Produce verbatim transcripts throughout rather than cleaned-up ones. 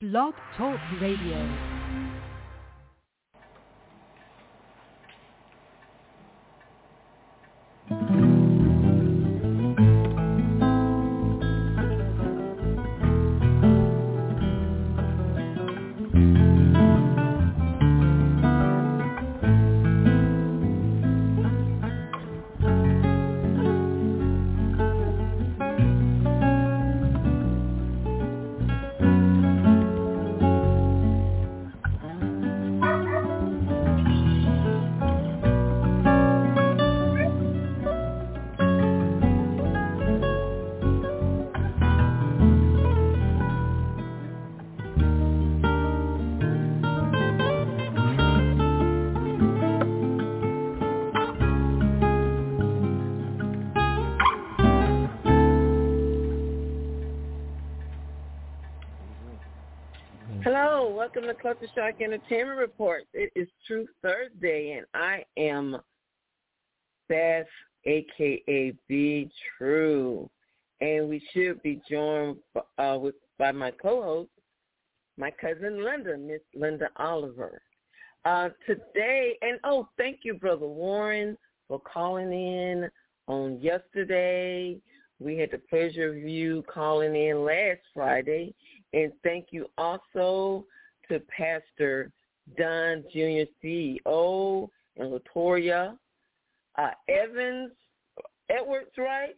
Blog Talk Radio. Welcome to Culture Shock Entertainment Reports. It is Truth Thursday, and I am Beth, a k a. Be True. And we should be joined uh, with by my co-host, my cousin Linda, Miss Linda Oliver. Uh, today, and oh, thank you, Brother Warren, for calling in on yesterday. We had the pleasure of you calling in last Friday. And thank you also to Pastor Don Junior C E O and Latoya uh, Evans, Edwards, right?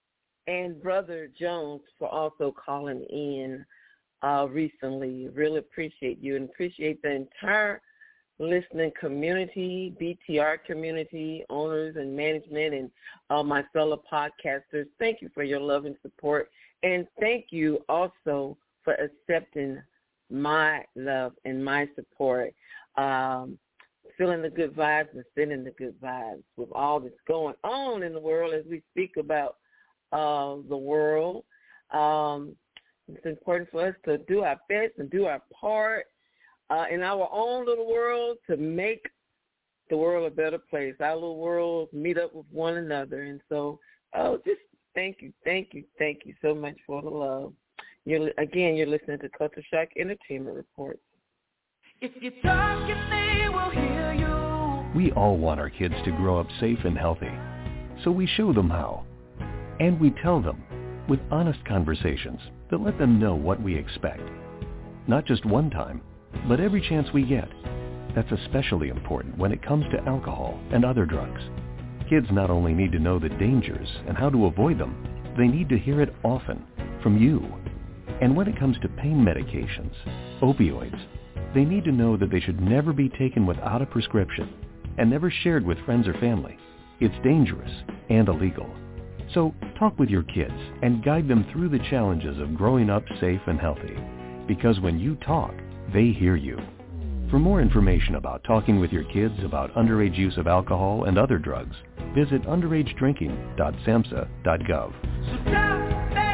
And Brother Jones for also calling in uh, recently. Really appreciate you and appreciate the entire listening community, B T R community, owners and management, and uh, my fellow podcasters. Thank you for your love and support. And thank you also for accepting my love and my support, um, feeling the good vibes and sending the good vibes with all that's going on in the world as we speak about uh, the world. Um, it's important for us to do our best and do our part uh, in our own little world to make the world a better place. Our little world meet up with one another. And so oh, just thank you, thank you, thank you so much for the love. You're, again, you're listening to Culture Shock Entertainment Reports. If you talk, they will hear you. We all want our kids to grow up safe and healthy, so we show them how. And we tell them with honest conversations that let them know what we expect. Not just one time, but every chance we get. That's especially important when it comes to alcohol and other drugs. Kids not only need to know the dangers and how to avoid them, they need to hear it often from you. And when it comes to pain medications, opioids, they need to know that they should never be taken without a prescription and never shared with friends or family. It's dangerous and illegal. So talk with your kids and guide them through the challenges of growing up safe and healthy. Because when you talk, they hear you. For more information about talking with your kids about underage use of alcohol and other drugs, visit underage drinking dot samhsa dot gov. So talk.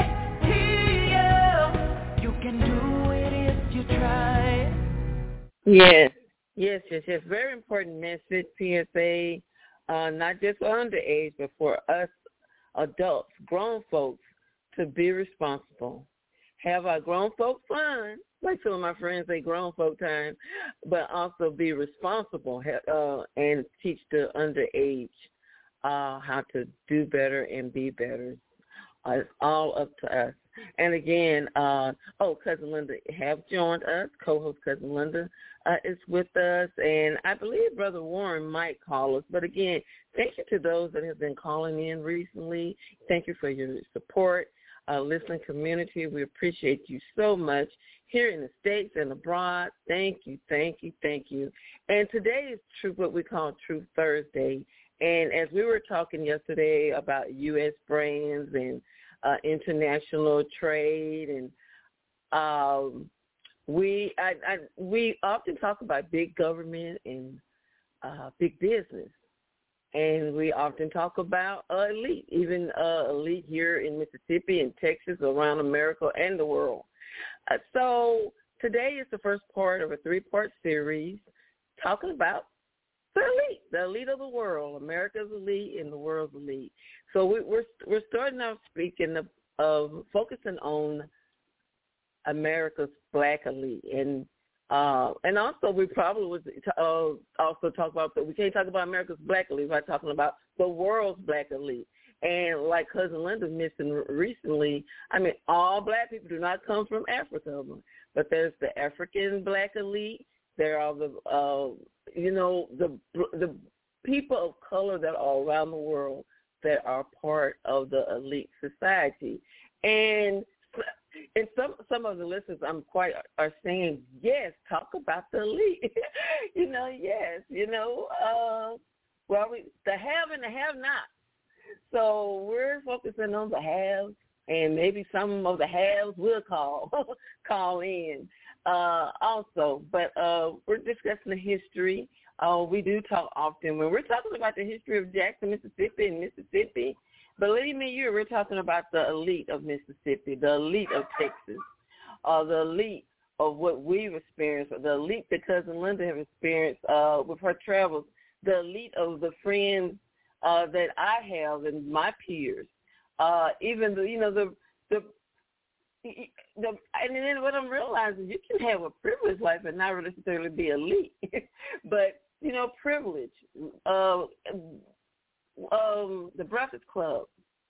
Can do it if you try. Yes, yes, yes, yes. Very important message, P S A, uh, not just for underage, but for us adults, grown folks, to be responsible. Have our grown folk fun, like some of my friends say, grown folk time, but also be responsible uh, and teach the underage uh, how to do better and be better. Uh, it's all up to us. And again, uh, oh, Cousin Linda have joined us. Co-host Cousin Linda uh, is with us. And I believe Brother Warren might call us. But again, thank you to those that have been calling in recently. Thank you for your support. Uh, listening community, we appreciate you so much here in the States and abroad. Thank you, thank you, thank you. And today is true, what we call Truth Thursday. And as we were talking yesterday about U S brands and Uh, international trade, and um, we I, I, we often talk about big government and uh, big business, and we often talk about uh, elite, even uh, elite here in Mississippi and Texas, around America and the world. Uh, so today is the first part of a three-part series talking about the elite, the elite of the world. America's elite and the world's elite. So we, we're we're starting out speaking of, of focusing on America's Black elite. And uh, and also we probably would uh, also talk about, we can't talk about America's Black elite by talking about the world's Black elite. And like Cousin Linda mentioned recently, I mean, all Black people do not come from Africa, but there's the African Black elite. There are the, uh, you know, the the people of color that are around the world that are part of the elite society. And and some some of the listeners I'm quite are saying, yes, talk about the elite. you know, yes, you know, uh, well, we, the have and the have-not. So we're focusing on the haves, and maybe some of the haves will call call in uh, also. But uh, we're discussing the history. Uh, we do talk often when we're talking about the history of Jackson, Mississippi, and Mississippi. Believe me, you, we're talking about the elite of Mississippi, the elite of Texas, uh, the elite of what we've experienced, the elite that Cousin Linda has experienced uh, with her travels, the elite of the friends uh, that I have and my peers, uh, even the, you know, the, the, the, and then what I'm realizing, you can have a privileged life and not necessarily be elite, but, you know, privilege, uh, Um, the Breakfast Club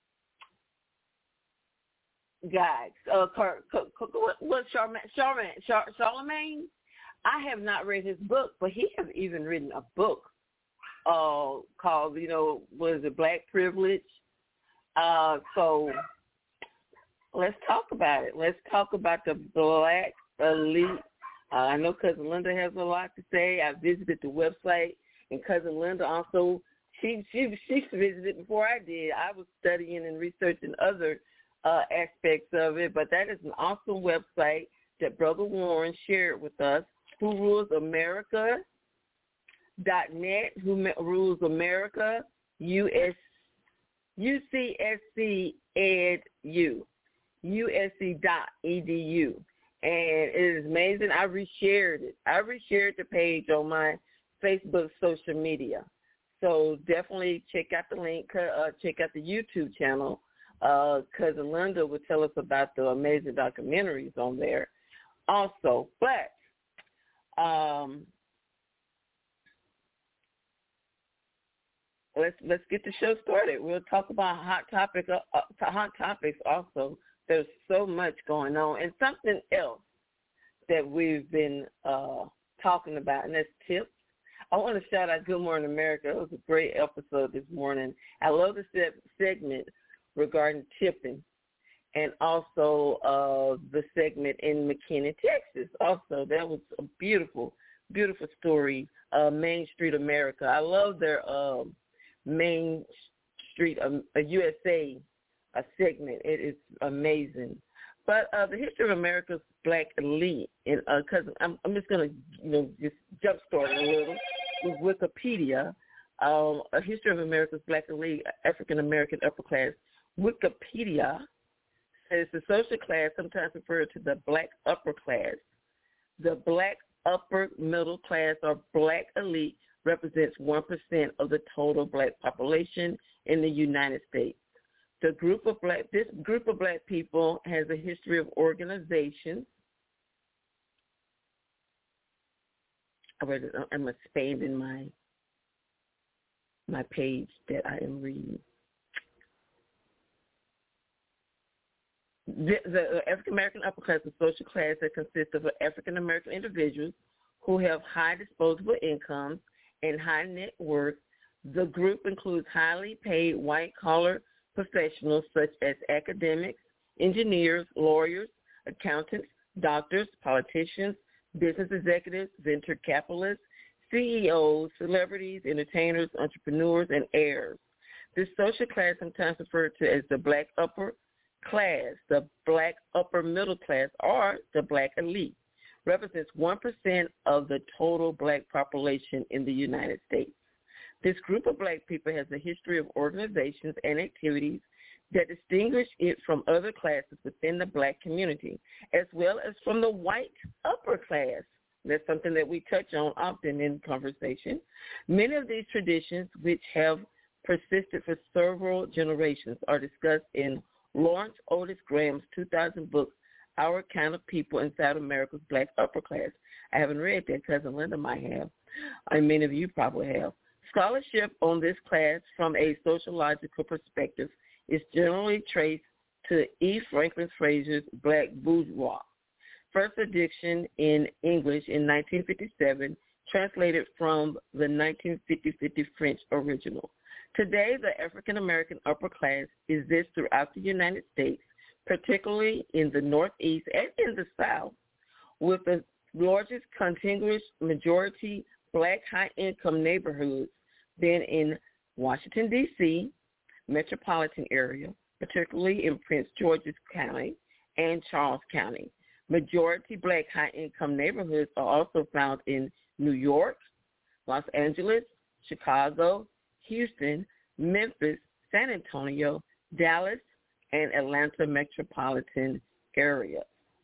guys, uh, Car- Car- Car- what Charlemagne, Charlemagne, Char- Charlemagne? I have not read his book, but he has even written a book uh, called, you know, what is it, Black Privilege? Uh, so let's talk about it. Let's talk about the Black elite. Uh, I know Cousin Linda has a lot to say. I visited the website, and Cousin Linda also. She she she visited before I did. I was studying and researching other uh, aspects of it, but that is an awesome website that Brother Warren shared with us. Who Rules America dot net. Who Rules America? U S U C S C Edu. U S C dot E D U. And it is amazing. I reshared it. I reshared the page on my Facebook social media. So definitely check out the link, uh, check out the YouTube channel. Uh, Cousin Linda will tell us about the amazing documentaries on there also. But um, let's let's get the show started. We'll talk about hot topic, uh, hot topics also. There's so much going on. And something else that we've been uh, talking about, and that's tips. I want to shout out Good Morning America. It was a great episode this morning. I love the segment regarding tipping, and also uh, the segment in McKinney, Texas. Also, that was a beautiful, beautiful story, uh, Main Street America. I love their uh, Main Street um, U S A uh, segment. It is amazing. But uh, the history of America's Black elite, and because uh, I'm, I'm just going to, you know, just jumpstart a little with Wikipedia, um, a history of America's Black elite, African American upper class. Wikipedia says the social class, sometimes referred to the Black upper class. The Black upper middle class or Black elite represents one percent of the total Black population in the United States. The group of black, this group of Black people has a history of organization. I'm expanding my my page that I am reading. The, the African American upper class is a social class that consists of African American individuals who have high disposable incomes and high net worth. The group includes highly paid white collar professionals such as academics, engineers, lawyers, accountants, doctors, politicians, business executives, venture capitalists, C E Os, celebrities, entertainers, entrepreneurs, and heirs. This social class, sometimes referred to as the Black upper class, the Black upper middle class, or the Black elite, represents one percent of the total Black population in the United States. This group of Black people has a history of organizations and activities that distinguish it from other classes within the Black community, as well as from the white upper class. That's something that we touch on often in conversation. Many of these traditions, which have persisted for several generations, are discussed in Lawrence Otis Graham's two thousand book, our kind of people in South America's black upper class. I haven't read that. Cousin Linda might have. I mean, many of you probably have. Scholarship on this class from a sociological perspective is generally traced to E. Franklin Frazier's Black Bourgeois, first edition in English in nineteen fifty-seven, translated from the nineteen fifty French original. Today, the African-American upper class exists throughout the United States, particularly in the Northeast and in the South, with the largest contiguous majority black high-income neighborhoods being in Washington, D C, metropolitan area, particularly in Prince George's County and Charles County. Majority black high-income neighborhoods are also found in New York, Los Angeles, Chicago, Houston, Memphis, San Antonio, Dallas, and Atlanta metropolitan area.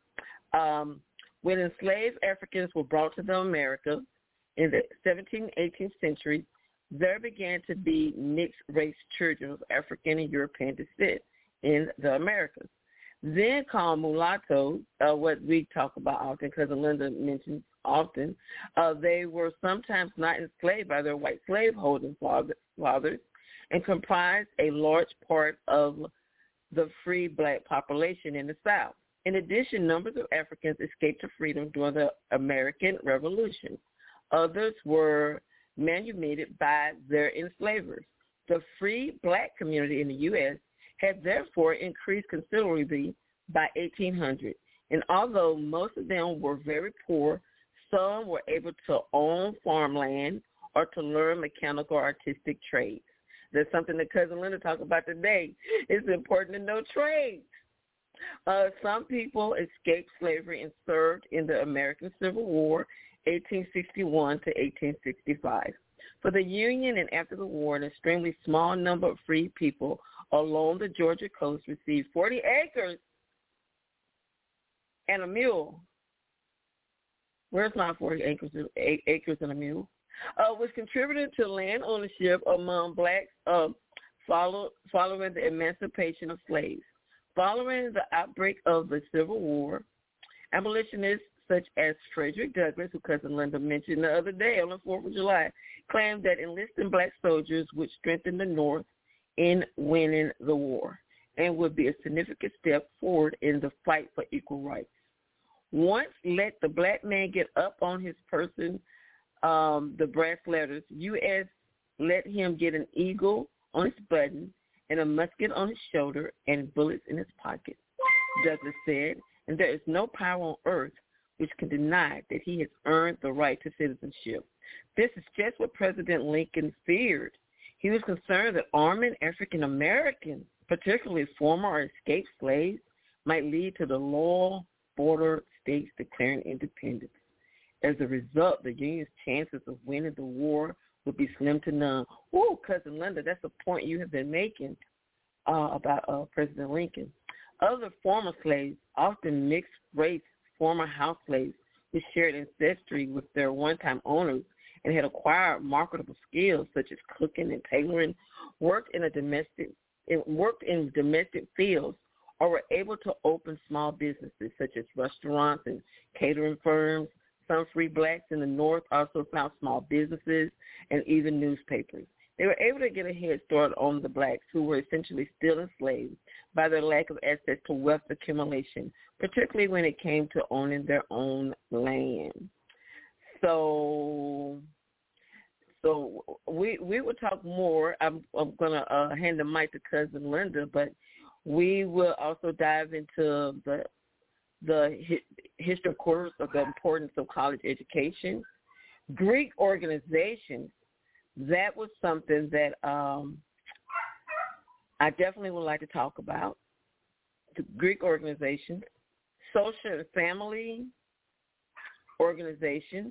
Um, when enslaved Africans were brought to the America in the seventeenth, eighteenth centuries, there began to be mixed-race children of African and European descent in the Americas. Then called mulattoes, uh, what we talk about often, because Linda mentions often, uh, they were sometimes not enslaved by their white slaveholding fathers and comprised a large part of the free black population in the South. In addition, numbers of Africans escaped to freedom during the American Revolution. Others were manumitted by their enslavers. The free black community in the U S had therefore increased considerably by eighteen hundred. And although most of them were very poor, some were able to own farmland or to learn mechanical or artistic trades. That's something that Cousin Linda talked about today. It's important to know trades. Uh, some people escaped slavery and served in the American Civil War, eighteen sixty-one to eighteen sixty-five. For the Union and after the war, an extremely small number of free people along the Georgia coast received forty acres and a mule. Where's my forty acres, acres and a mule? Uh, which contributed to land ownership among blacks uh, follow, following the emancipation of slaves. Following the outbreak of the Civil War, abolitionists such as Frederick Douglass, who Cousin Linda mentioned the other day on the fourth of July, claimed that enlisting black soldiers would strengthen the North in winning the war and would be a significant step forward in the fight for equal rights. Once let the black man get up on his person, um, the brass letters, U S let him get an eagle on his button and a musket on his shoulder and bullets in his pocket, Douglass said, and there is no power on earth which can deny that he has earned the right to citizenship. This is just what President Lincoln feared. He was concerned that arming African Americans, particularly former or escaped slaves, might lead to the loyal border states declaring independence. As a result, the Union's chances of winning the war would be slim to none. Ooh, Cousin Linda, that's a point you have been making uh, about uh, President Lincoln. Other former slaves, often mixed race former house slaves, who shared ancestry with their one-time owners and had acquired marketable skills such as cooking and tailoring, worked in a domestic worked in domestic fields, or were able to open small businesses such as restaurants and catering firms. Some free blacks in the North also found small businesses and even newspapers. They were able to get a head start on the blacks who were essentially still enslaved by their lack of access to wealth accumulation, particularly when it came to owning their own land. So so we we will talk more. I'm, I'm going to uh, hand the mic to Cousin Linda, but we will also dive into the the history, of course, of the importance of college education. Greek organizations, that was something that um, I definitely would like to talk about. The Greek organizations, social and family organizations,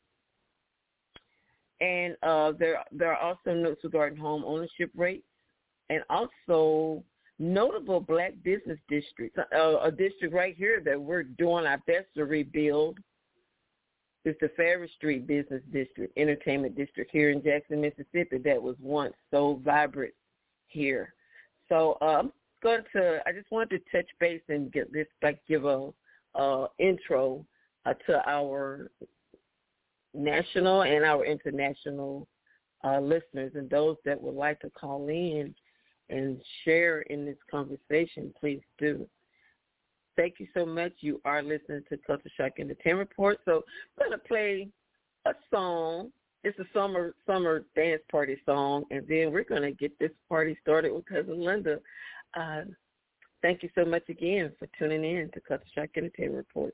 and uh, there, there are also notes regarding home ownership rates, and also notable black business districts. Uh, a district right here that we're doing our best to rebuild is the Ferry Street Business District, Entertainment District here in Jackson, Mississippi, that was once so vibrant here. So uh, I'm going to, I just wanted to touch base and get this, like, give a, uh, intro uh, to our national and our international uh, listeners, and those that would like to call in and share in this conversation, please do. Thank you so much. You are listening to Culture Shock Entertainment Report. So I'm going to play a song. It's a summer summer dance party song, and then we're going to get this party started with Cousin Linda. Uh, thank you so much again for tuning in to Culture Shock Entertainment Report.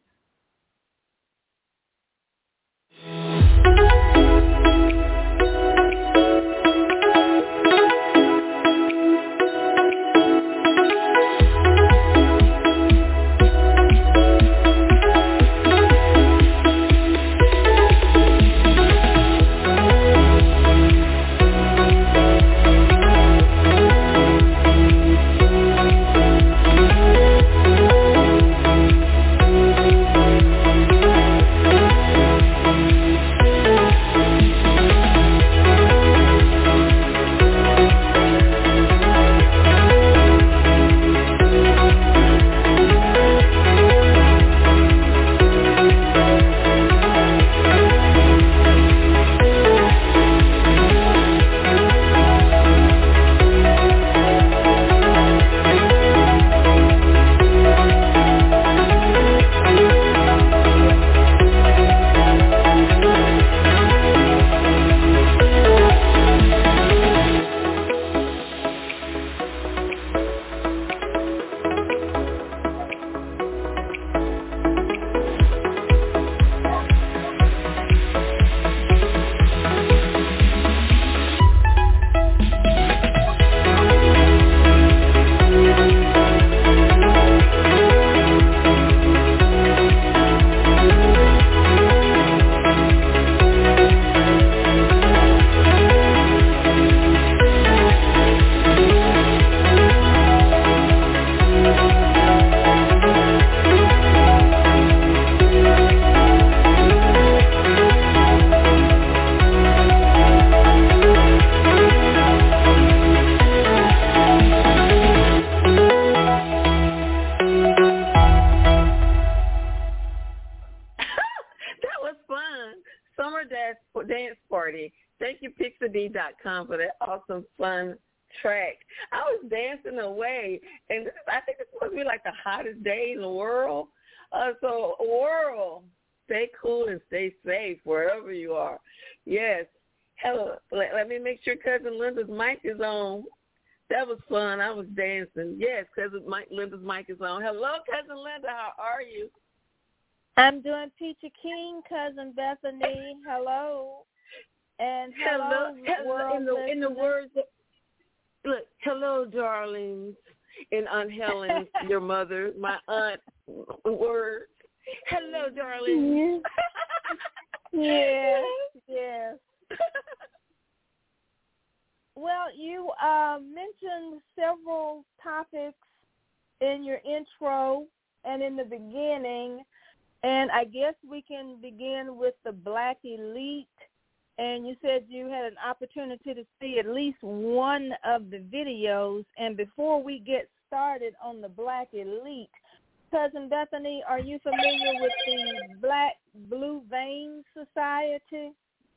dot com for that awesome, fun track. I was dancing away, and I think it's supposed to be like the hottest day in the world. Uh, so, world, stay cool and stay safe wherever you are. Yes. Hello. Let, let me make sure Cousin Linda's mic is on. That was fun. I was dancing. Yes, Cousin Mike, Linda's mic is on. Hello, Cousin Linda. How are you? I'm doing Peachy King, Cousin Bethany. Hello. And hello, hello. In the in the words, of, look, hello, darlings, in Aunt Helen, your mother, my aunt. Words. Hello, darlings. Yes, yes. Well, you uh, mentioned several topics in your intro and in the beginning, and I guess we can begin with the Black Elite. And you said you had an opportunity to see at least one of the videos. And before we get started on the Black Elite, Cousin Bethany, are you familiar with the Black Blue Veins Society?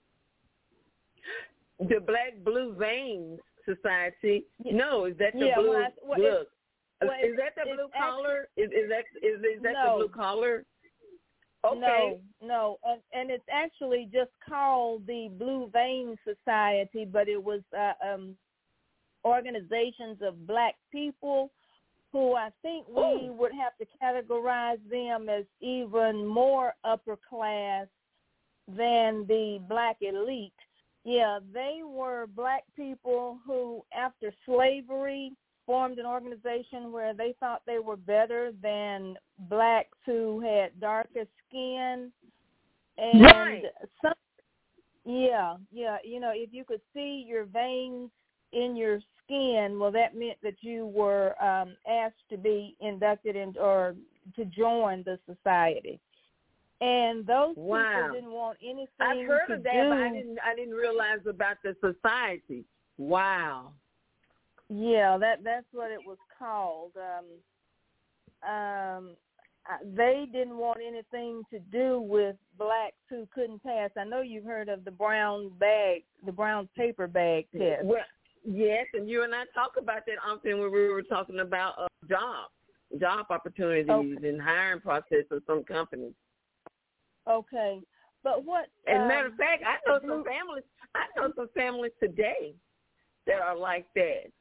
The Black Blue Veins Society? No, is that the yeah, blue? well, I, well, look, well, is that the blue collar? Is, is that is, is that no. the blue collar? Okay. No, no, and, and it's actually just called the Blue Vein Society, but it was uh, um, organizations of black people who I think we Ooh. would have to categorize them as even more upper class than the Black Elite. Yeah, they were black people who, after slavery, formed an organization where they thought they were better than blacks who had darker skin. And right. some, yeah, yeah, you know, if you could see your veins in your skin, well, that meant that you were um, asked to be inducted in or to join the society. And those wow. people didn't want anything I've heard to of that, do. but I didn't. I didn't realize about the society. Wow. Yeah, that that's what it was called. Um, um, they didn't want anything to do with blacks who couldn't pass. I know you've heard of the brown bag, the brown paper bag test. Well, yes, and you and I talked about that often when we were talking about uh, jobs, job opportunities okay. and hiring process of some companies. Okay, but what? As a um, matter of fact, I know some families. I know some families today that are like that.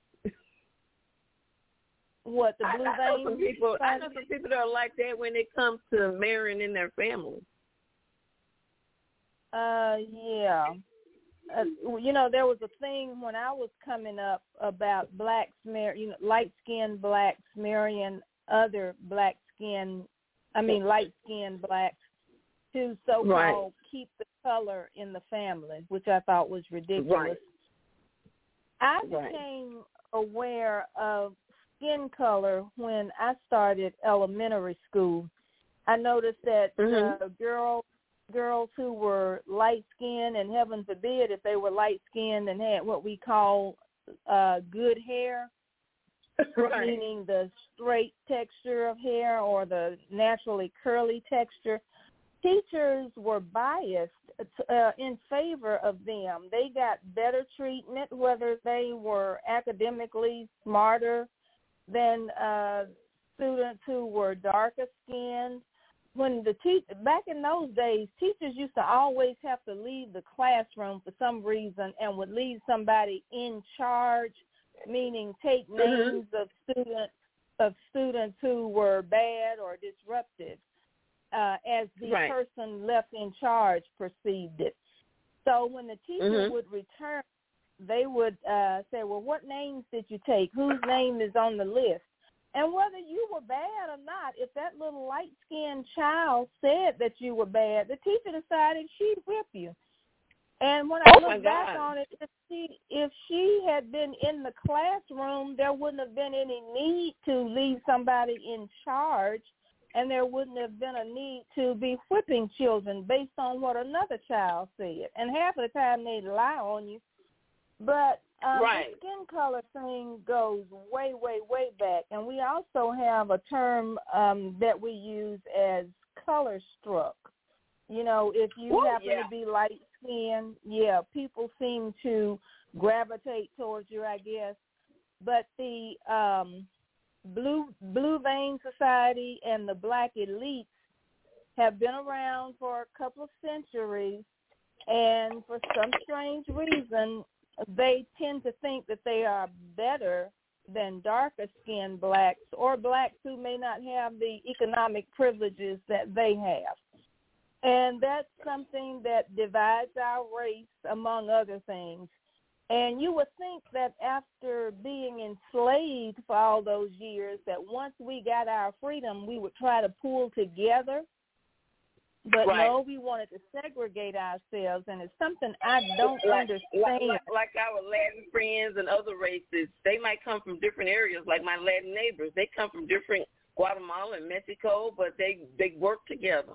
What, the blue I, I know vein? some people. I know some people that are like that when it comes to marrying in their family. Uh, yeah. Uh, you know, there was a thing when I was coming up about blacks marry, you know, light-skinned blacks marrying other black-skinned, I mean, light-skinned blacks to so-called right. keep the color in the family, which I thought was ridiculous. Right. I became right. aware of skin color when I started elementary school. I noticed that mm-hmm. uh, girls girls who were light-skinned, and heaven forbid if they were light-skinned and had what we call uh, good hair, right. meaning the straight texture of hair or the naturally curly texture, teachers were biased uh, in favor of them. They got better treatment, whether they were academically smarter than uh, students who were darker skinned. When the te- back in those days, teachers used to always have to leave the classroom for some reason and would leave somebody in charge, meaning take mm-hmm. names of students of students who were bad or disruptive, uh, as the right. person left in charge perceived it. So when the teacher mm-hmm. would return, they would uh, say, well, what names did you take? Whose name is on the list? And whether you were bad or not, if that little light-skinned child said that you were bad, the teacher decided she'd whip you. And when I oh look back on it, if she, if she had been in the classroom, there wouldn't have been any need to leave somebody in charge, and there wouldn't have been a need to be whipping children based on what another child said. And half of the time they'd lie on you. But um, right. the skin color thing goes way, way, way back. And we also have a term um, that we use as color struck. You know, if you Ooh, happen yeah. to be light-skinned, yeah, people seem to gravitate towards you, I guess. But the um, Blue Blue Vein Society and the Black Elites have been around for a couple of centuries, and for some strange reason, they tend to think that they are better than darker-skinned blacks or blacks who may not have the economic privileges that they have. And that's something that divides our race, among other things. And you would think that after being enslaved for all those years, that once we got our freedom, we would try to pull together. But right. no, we wanted to segregate ourselves, and it's something I don't like, understand. Like, like, like our Latin friends and other races, they might come from different areas, like my Latin neighbors. They come from different Guatemala and Mexico, but they, they work together.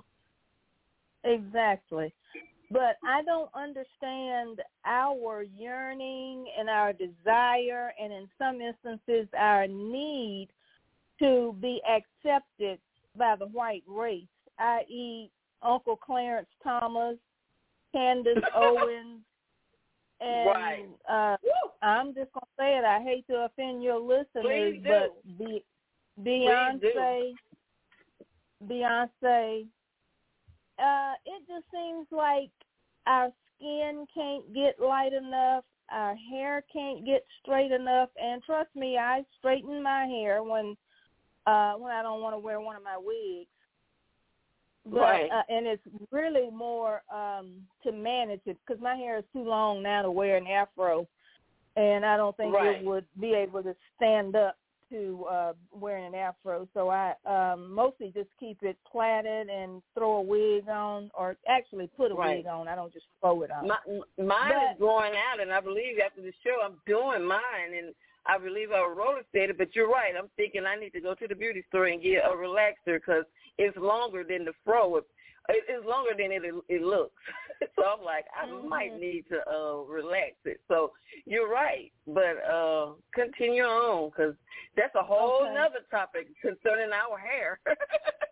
Exactly. But I don't understand our yearning and our desire, and in some instances our need to be accepted by the white race, that is, Uncle Clarence Thomas, Candace Owens, and right. uh, I'm just going to say it. I hate to offend your listeners, but Be- Beyonce, Beyonce, uh, it just seems like our skin can't get light enough, our hair can't get straight enough, and trust me, I straighten my hair when uh, when I don't want to wear one of my wigs. But, right. uh, and it's really more um, to manage it because my hair is too long now to wear an afro, and I don't think right. it would be able to stand up to uh, wearing an afro. So I um, mostly just keep it plaited and throw a wig on, or actually put a right. wig on. I don't just throw it on. My, mine but, is growing out, and I believe after the show I'm doing mine, and I believe I will roller skate it. But you're right. I'm thinking I need to go to the beauty store and get a relaxer because it's longer than the fro. It, it's longer than it it looks. So I'm like, I mm-hmm. might need to uh, relax it. So you're right. But uh, continue on because that's a whole okay. nother topic concerning our hair.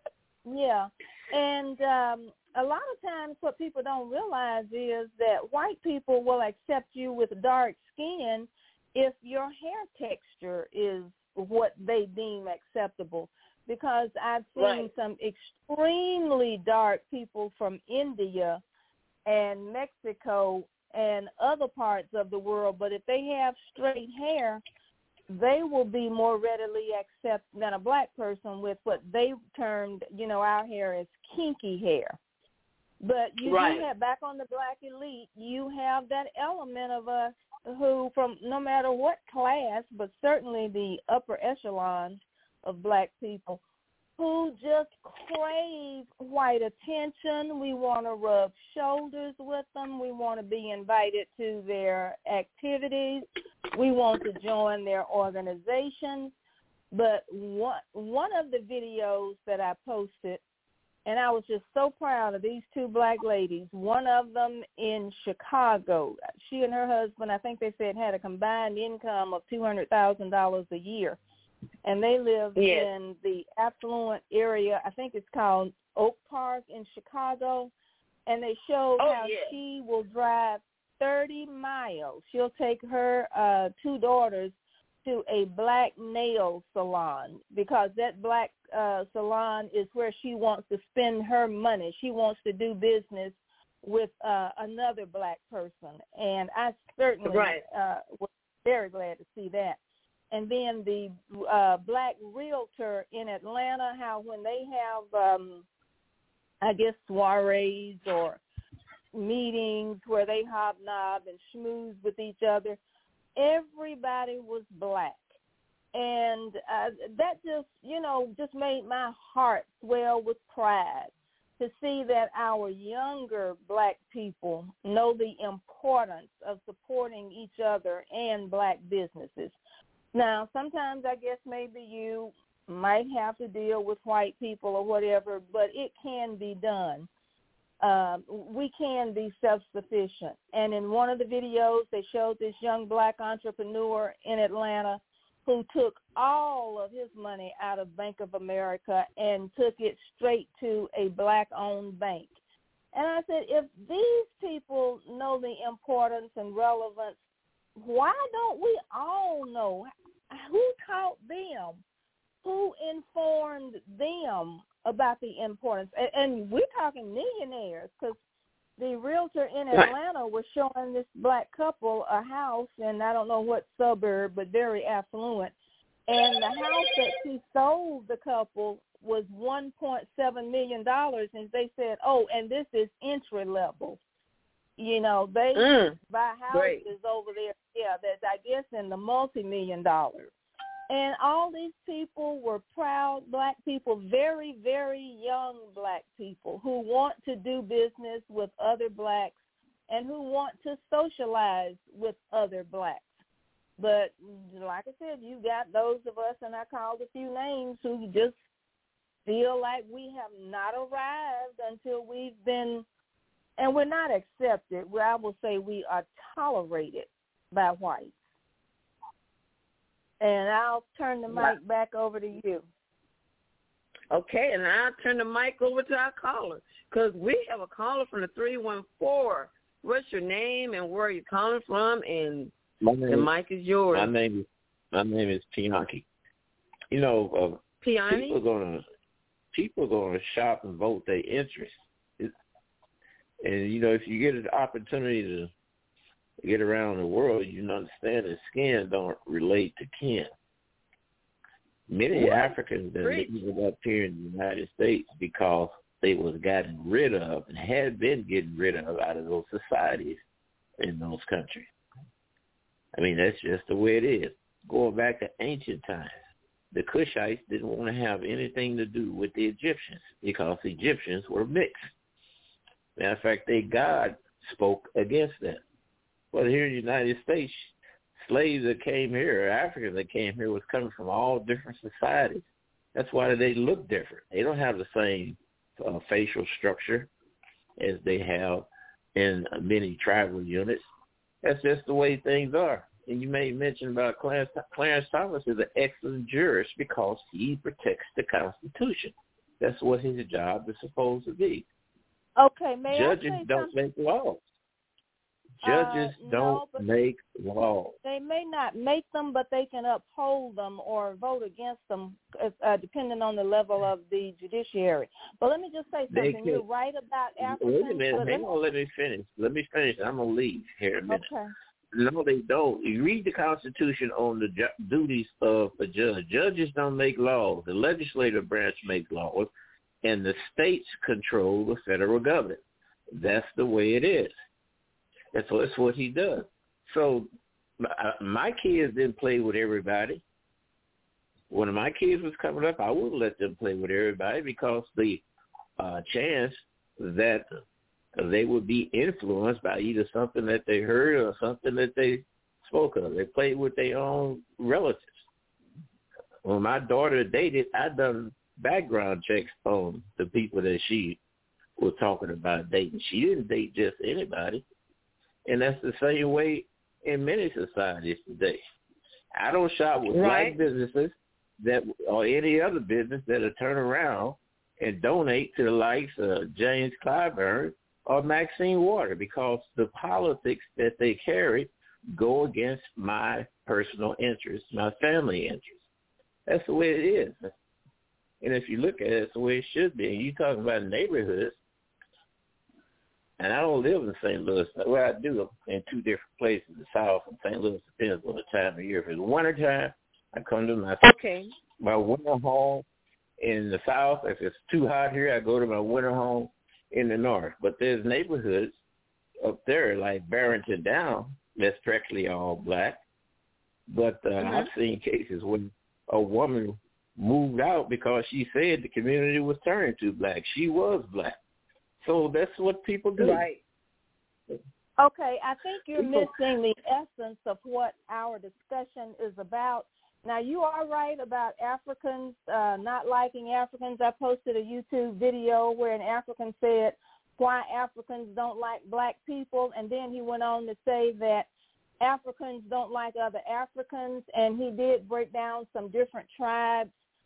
Yeah, and um, a lot of times what people don't realize is that white people will accept you with dark skin if your hair texture is what they deem acceptable. Because I've seen right. some extremely dark people from India and Mexico and other parts of the world, but if they have straight hair, they will be more readily accepted than a black person with what they termed, you know, our hair as kinky hair. But you right. do have, back on the black elite, you have that element of us who, from no matter what class, but certainly the upper echelon of black people, who just crave white attention. We want to rub shoulders with them. We want to be invited to their activities. We want to join their organizations. But one, one of the videos that I posted, and I was just so proud of these two black ladies, one of them in Chicago. She and her husband, I think they said, had a combined income of two hundred thousand dollars a year. And they live yes. in the affluent area, I think it's called Oak Park in Chicago. And they showed oh, how yes. she will drive thirty miles. She'll take her uh, two daughters to a black nail salon because that black uh, salon is where she wants to spend her money. She wants to do business with uh, another black person. And I certainly right. uh, was very glad to see that. And then the uh, black realtor in Atlanta, how when they have, um, I guess, soirees or meetings where they hobnob and schmooze with each other, everybody was black. And uh, that just, you know, just made my heart swell with pride to see that our younger black people know the importance of supporting each other and black businesses. Now, sometimes I guess maybe you might have to deal with white people or whatever, but it can be done. Um, we can be self-sufficient. And in one of the videos, they showed this young black entrepreneur in Atlanta who took all of his money out of Bank of America and took it straight to a black-owned bank. And I said, if these people know the importance and relevance, why don't we all know? Who taught them? Who informed them about the importance? And, and we're talking millionaires, because the realtor in Atlanta was showing this black couple a house in I don't know what suburb, but very affluent. And the house that she sold the couple was one point seven million dollars, and they said, oh, and this is entry level. You know, they mm, buy houses great. over there, yeah, that's, I guess, in the multi-million dollars. And all these people were proud black people, very, very young black people who want to do business with other blacks and who want to socialize with other blacks. But like I said, you got those of us, and I called a few names, who just feel like we have not arrived until we've been, and we're not accepted. Well, I will say we are tolerated by whites. And I'll turn the mic back over to you. Okay, and I'll turn the mic over to our caller, because we have a caller from the three one four. What's your name and where are you calling from? And my name, the mic is yours. My name is my name is Pianki. You know, uh, Pianki? people are gonna people are gonna shop and vote their interest. It, and you know, if you get an opportunity to get around the world, you understand that skin don't relate to kin. Many what? Africans that live up here in the United States because they was gotten rid of and had been getting rid of out of those societies in those countries. I mean, that's just the way it is. Going back to ancient times, the Cushites didn't want to have anything to do with the Egyptians because the Egyptians were mixed. Matter of fact, their God spoke against them. Well, here in the United States, slaves that came here, or Africans that came here, was coming from all different societies. That's why they look different. They don't have the same uh, facial structure as they have in uh, many tribal units. That's just the way things are. And you may mention about Clarence, Clarence Thomas is an excellent jurist because he protects the Constitution. That's what his job is supposed to be. Okay, may Judges I say don't something? make laws. Judges uh, don't no, make laws. They may not make them, but they can uphold them or vote against them, uh, depending on the level of the judiciary. But let me just say something. You're right about Africans. Wait a minute. Hang on. Let me finish. Let me finish. I'm going to leave here in a minute. Okay. No, they don't. You read the Constitution on the ju- duties of a judge. Judges don't make laws. The legislative branch makes laws, and the states control the federal government. That's the way it is. That's what, that's what he does. So my, my kids didn't play with everybody. When my kids was coming up, I wouldn't let them play with everybody because the uh, chance that they would be influenced by either something that they heard or something that they spoke of. They played with their own relatives. When my daughter dated, I done background checks on the people that she was talking about dating. She didn't date just anybody. And that's the same way in many societies today. I don't shop with right. black businesses that or any other business that'll turn around and donate to the likes of James Clyburn or Maxine Waters because the politics that they carry go against my personal interests, my family interests. That's the way it is. And if you look at it, it's the way it should be. And you talking about neighborhoods, and I don't live in Saint Louis. Well, I do in two different places, the South and Saint Louis. Depends on the time of year. If it's wintertime, I come to my okay. my winter home in the South. If it's too hot here, I go to my winter home in the North. But there's neighborhoods up there like Barrington Down that's practically all black. But uh, mm-hmm. I've seen cases when a woman moved out because she said the community was turning to black. She was black. So that's what people do. Right. Okay, I think you're missing the essence of what our discussion is about. Now, you are right about Africans uh, not liking Africans. I posted a YouTube video where an African said why Africans don't like black people, and then he went on to say that Africans don't like other Africans, and he did break down some different tribes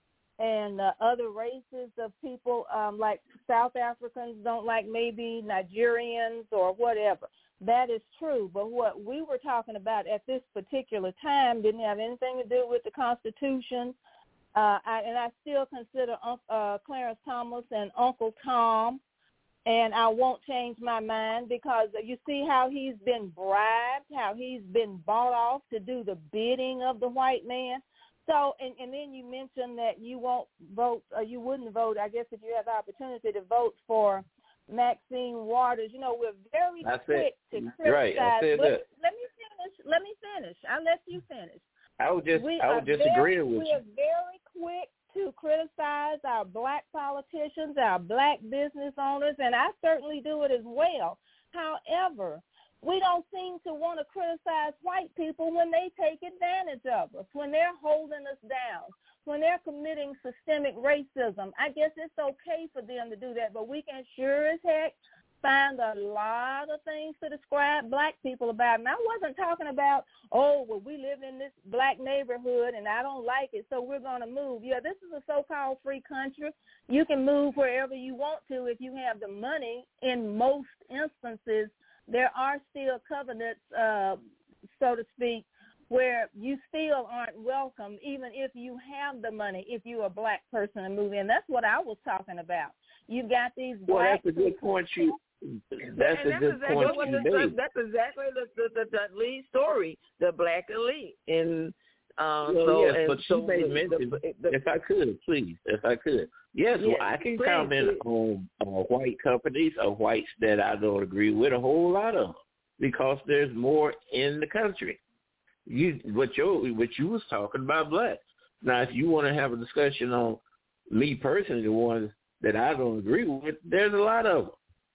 and uh, other races of people, um, like South Africans don't like maybe Nigerians or whatever. That is true. But what we were talking about at this particular time didn't have anything to do with the Constitution. Uh, I, and I still consider uh, Clarence Thomas and Uncle Tom, and I won't change my mind because you see how he's been bribed, how he's been bought off to do the bidding of the white man. So, and, and then you mentioned that you won't vote, or you wouldn't vote, I guess, if you have the opportunity to vote for Maxine Waters. You know, we're very I quick said, to criticize. Right, I said let, that. let me finish. Let me finish. I'll let you finish. I was just, we I was just very, agreeing with we you. are very quick to criticize our black politicians, our black business owners, and I certainly do it as well. However, we don't seem to want to criticize white people when they take advantage of us, when they're holding us down, when they're committing systemic racism. I guess it's okay for them to do that, but we can sure as heck find a lot of things to describe black people about. And I wasn't talking about, oh, well, we live in this black neighborhood and I don't like it, so we're going to move. Yeah, this is a so-called free country. You can move wherever you want to if you have the money. In most instances, there are still covenants, uh, so to speak, where you still aren't welcome, even if you have the money, if you're a black person and move in. That's what I was talking about. You've got these well, black that's a good point you That's and a that's good exactly point what you the, made. That's exactly the, the, the, the lead story, the black elite. And uh, well, so, yes, and but so she made the, mention, the, the, if I could, please, if I could. Yes, yes well, I can please, comment please. on uh, white companies or whites that I don't agree with, a whole lot of them, because there's more in the country. You, what you, what you was talking about, black. Now, if you want to have a discussion on me personally, the ones that I don't agree with, there's a lot of them.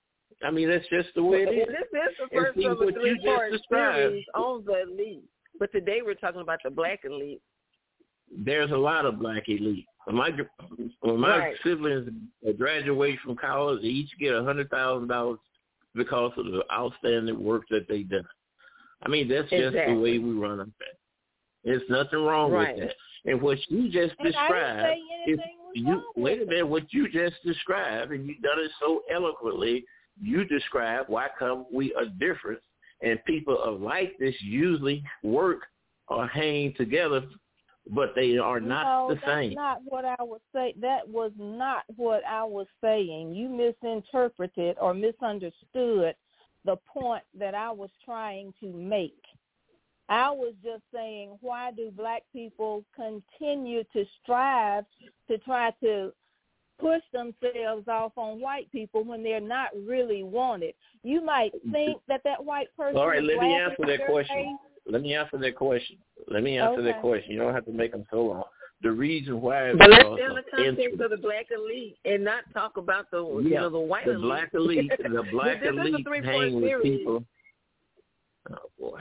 I mean, that's just the way it is. This is the first see, of a what you just three-part described, series on the elite. But today we're talking about the black elite. There's a lot of black elite. When my, when my Right. siblings graduate from college, they each get one hundred thousand dollars because of the outstanding work that they done. I mean, that's just Exactly. the way we run our family. There's nothing wrong Right. with that. And what you just And described I didn't say is anything you wait a minute. What you just described, and you done it so eloquently. You describe why come we are different, and people of like this usually work or hang together, but they are not no, the that's same. Not what I was saying. That was not what I was saying. You misinterpreted or misunderstood the point that I was trying to make. I was just saying, why do black people continue to strive to try to push themselves off on white people when they're not really wanted? You might think that that white person All right, is let me laughing answer in that their question. face. Let me answer that question. Let me answer Okay. that question. You don't have to make them so long. The reason why is But let's because stay in the of context interest. of the black elite and not talk about the you Yeah, know the white the elite. black elite, the black This is a elite three-point hang with series. people. Oh boy.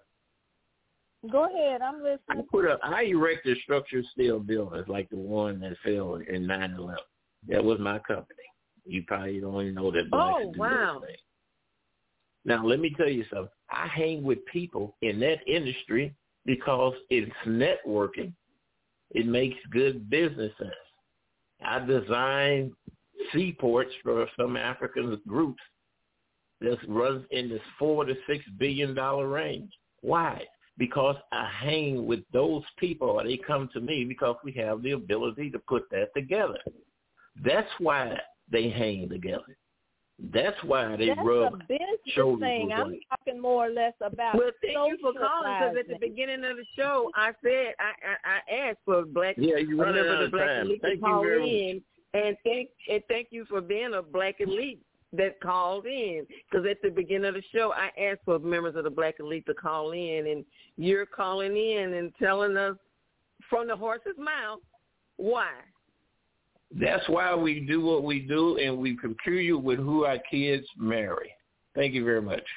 Go ahead, I'm I listening. put up, I erected structured steel buildings like the one that fell in nine eleven. That was my company. You probably don't even know that. blacks Oh, do wow. those things. Now, let me tell you something. I hang with people in that industry because it's networking. It makes good business sense. I design seaports for some African groups that runs in this four to six billion dollar range. Why? Because I hang with those people, or they come to me because we have the ability to put that together. That's why they hang together. That's why they That's rub a business shoulders thing. with I'm one. talking more or less about Well, thank you for calling because at the socializing. beginning of the show, I said I I, I asked for black Yeah, you a running member out of of the black time. elite Thank to you call very in, and thank and thank you for being a black elite that called in. Because at the beginning of the show, I asked for members of the black elite to call in, and you're calling in and telling us from the horse's mouth why. That's why we do what we do, and we procure you with who our kids marry. Thank you very much.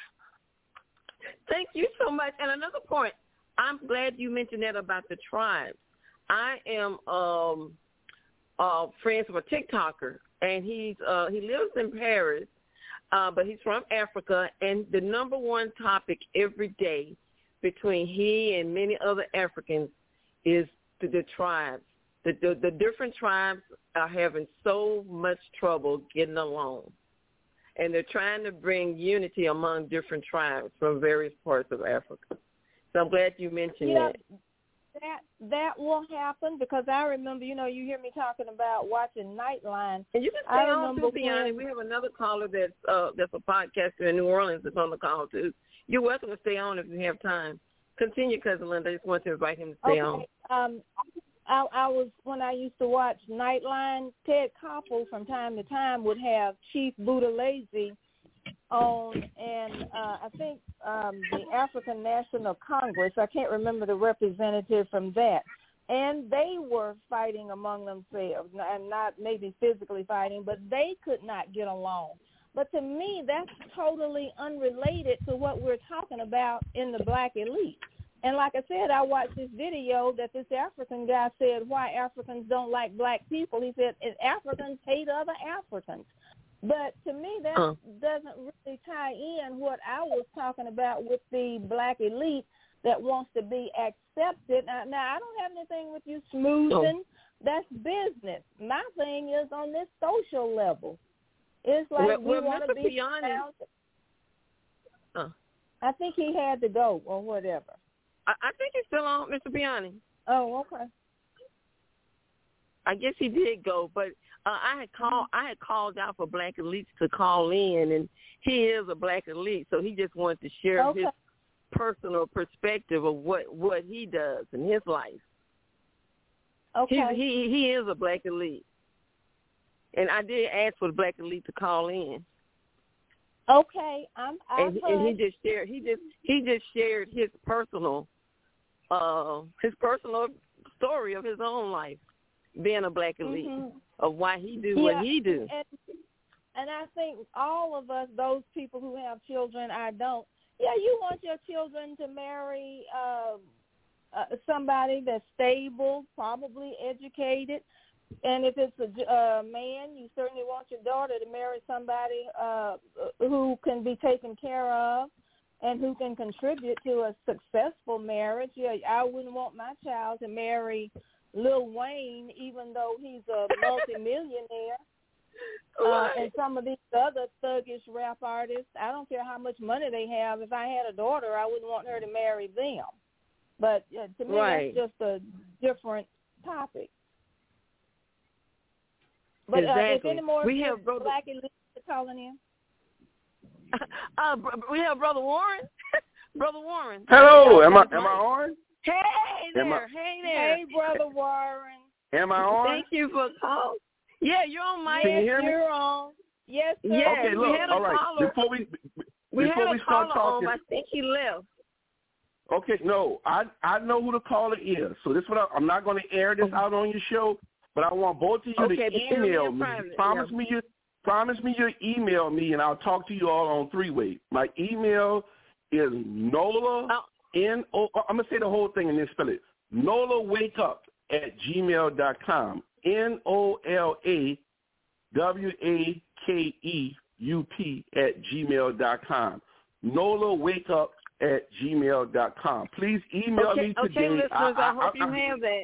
Thank you so much. And another point, I'm glad you mentioned that about the tribes. I am um, uh, friends with a TikToker, and he's uh, he lives in Paris, uh, but he's from Africa. And the number one topic every day between he and many other Africans is the, the tribes. The, the, the different tribes are having so much trouble getting along. And they're trying to bring unity among different tribes from various parts of Africa. So I'm glad you mentioned Yeah, that. that that will happen because I remember, you know, you hear me talking about watching Nightline. And you can I stay on remember too, Biani. when- We have another caller that's uh, that's a podcaster in New Orleans that's on the call too. You're welcome to stay on if you have time. Continue, Cousin Linda. I just want to invite him to stay on. Okay. Um, I, I was when I used to watch Nightline. Ted Koppel from time to time would have Chief Buthelezi on, and uh, I think um, the African National Congress. I can't remember the representative from that, and they were fighting among themselves, and not maybe physically fighting, but they could not get along. But to me, that's totally unrelated to what we're talking about in the black elite. And like I said, I watched this video that this African guy said why Africans don't like black people. He said Africans hate other Africans. But to me, that uh. doesn't really tie in what I was talking about with the black elite that wants to be accepted. Now, now I don't have anything with you smoothing. Oh. That's business. My thing is on this social level. It's like well, we well, want to be Biani, uh. I think he had to go or whatever. I, I think he's still on, Mister Biani. Oh, okay. I guess he did go, but uh, I had called. I had called out for black elites to call in, and he is a black elite, so he just wanted to share okay. his personal perspective of what, what he does in his life. Okay. He he he is a black elite, and I did ask for the black elite to call in. Okay, I'm. And, and he just shared. He just he just shared his personal, uh, his personal story of his own life, being a black elite, mm-hmm. of why he do yeah, what he do. And, and I think all of us, those people who have children, I don't. Yeah, you want your children to marry uh, uh, somebody that's stable, probably educated. And if it's a uh, man, you certainly want your daughter to marry somebody uh, who can be taken care of and who can contribute to a successful marriage. Yeah, I wouldn't want my child to marry Lil Wayne, even though he's a multimillionaire. Right. Uh, and some of these other thuggish rap artists, I don't care how much money they have. If I had a daughter, I wouldn't want her to marry them. But uh, to me, right. that's just a different topic. But exactly. uh, if any more we have brother Black Elite calling in. uh, we have Brother Warren. Brother Warren. Hello, am I am I on? Hey there, I, hey there. Hey, Brother Warren. Am I on? Thank you for calling. Yeah, you're on mic. Can you hear me? You're on. Yes, sir. Yeah, okay, look, we had a all right. caller. Before we we before had we a start caller talking, on. I think he left. Okay, no, I I know who the caller is. So this is what I, I'm not going to air this out on your show, but I want both of you okay, to email me. Private, Promise yeah. me you promise me you email me, and I'll talk to you all on three way. My email is Nola oh. N O. I'm gonna say the whole thing and then spell it. Nola Wake Up at gmail dot com. N O L A W A K E U P at gmail dot com. Nola Wake Up at gmail dot com. Please email okay, me today. Okay, listeners, I, I, I hope I, you I, have that.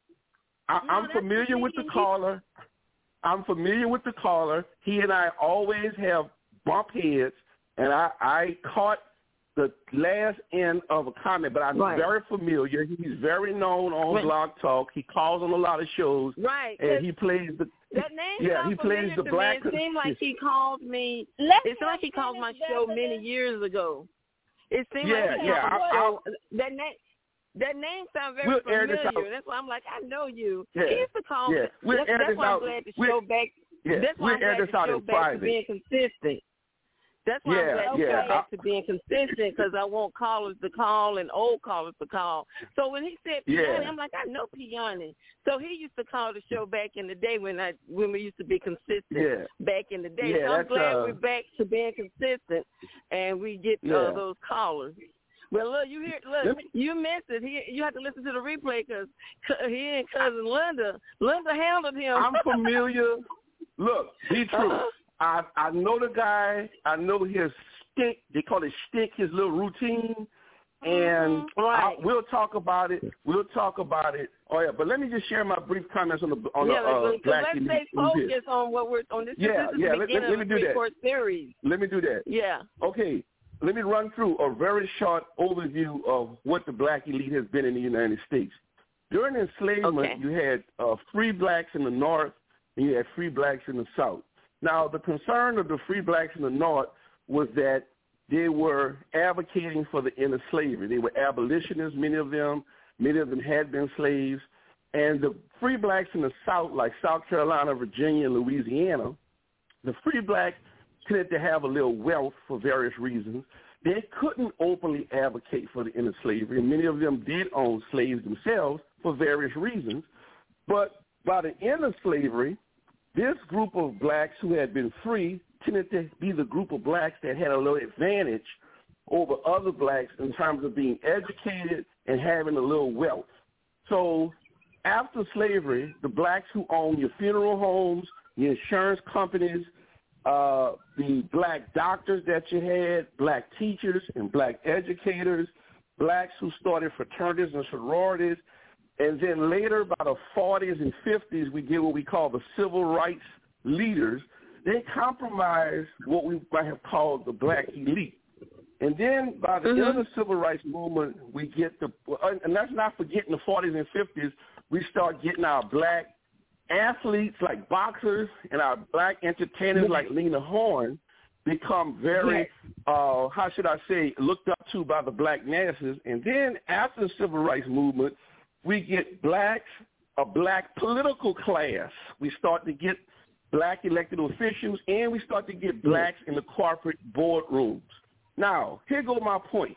I, No, I'm that's familiar with the caller. I'm familiar with the caller. He and I always have bump heads, and I, I caught the last end of a comment, but I'm right. very familiar. He's very known on right. Blog Talk. He calls on a lot of shows, right? And he plays the that name. Yeah, he plays the to black. Me. It seemed like he called me. Let's it seemed like he called my show many years ago. It seemed yeah, like he yeah. called I, show. That name. That name sounds very we'll familiar. That's why I'm like, I know you. Yeah. He used to call yeah. me. We'll that's air that's this why out. I'm glad to we'll, show back. Yeah. That's why we'll I'm air glad this to out show in back private. to being consistent. That's why yeah, I'm glad to yeah. go back to being consistent because I want callers to call and old callers to call. So when he said Piani, yeah. I'm like, I know Piani. So he used to call the show back in the day when I when we used to be consistent yeah. back in the day. Yeah, so I'm glad uh, we're back to being consistent and we get yeah. uh, those callers. Well, look, you hear, look, me, you missed it. He, you have to listen to the replay because he and cousin Linda, Linda handled him. I'm familiar. Look, be true. Uh-huh. I I know the guy. I know his stick. They call it stick. His little routine, and mm-hmm. right. I, we'll talk about it. We'll talk about it. Oh yeah, but let me just share my brief comments on the on yeah, the uh, let's, Black let's stay focused on what we're on this. Yeah, this is yeah. the Let, let, let me of do that. Court series. Let me do that. Yeah. Okay. Let me run through a very short overview of what the Black elite has been in the United States. During enslavement, okay. you had uh, free blacks in the North and you had free blacks in the South. Now, the concern of the free blacks in the North was that they were advocating for the end of slavery. They were abolitionists, many of them. Many of them had been slaves. And the free blacks in the South, like South Carolina, Virginia, and Louisiana, the free blacks tended to have a little wealth for various reasons. They couldn't openly advocate for the end of slavery, and many of them did own slaves themselves for various reasons. But by the end of slavery, this group of blacks who had been free tended to be the group of blacks that had a little advantage over other blacks in terms of being educated and having a little wealth. So after slavery, the blacks who owned your funeral homes, your insurance companies, uh, the black doctors that you had, black teachers and black educators, blacks who started fraternities and sororities, and then later by the forties and fifties, we get what we call the civil rights leaders. They compromised what we might have called the black elite. And then by the mm-hmm. end of the civil rights movement, we get the, and let's not forget in the forties and fifties, we start getting our black athletes like boxers and our black entertainers like Lena Horne become very, uh, how should I say, looked up to by the black masses. And then after the civil rights movement, we get blacks, a black political class. We start to get black elected officials, and we start to get blacks in the corporate boardrooms. Now, here goes my point.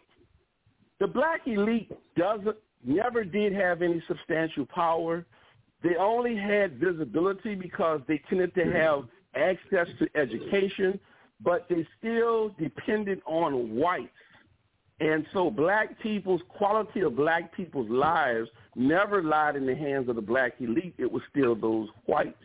The black elite doesn't, never did have any substantial power. They only had visibility because they tended to have access to education, but they still depended on whites. And so black people's, quality of black people's lives never lied in the hands of the black elite. It was still those whites.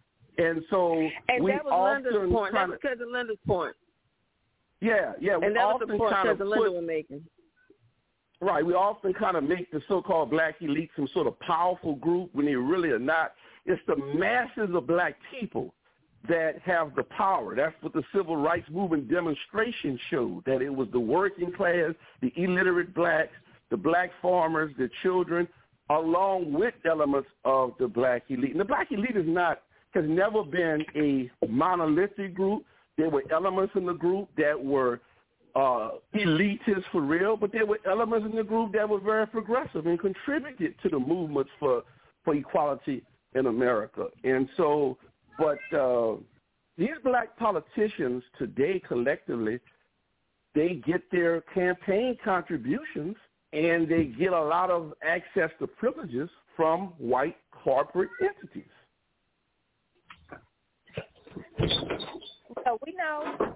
And so and we that was often Linda's point. That was to, because of Linda's point. Yeah, yeah. And we that was often the point kind of because Linda put, was making. right, we often kind of make the so-called black elite some sort of powerful group when they really are not. It's the masses of black people that have the power. That's what the civil rights movement demonstration showed, that it was the working class, the illiterate blacks, the black farmers, the children, along with elements of the black elite. And the black elite is not, has never been a monolithic group. There were elements in the group that were uh, elitist for real, but there were elements in the group that were very progressive and contributed to the movements for, for equality in America. And so, but uh, these black politicians today collectively, they get their campaign contributions and they get a lot of access to privileges from white corporate entities. So we know.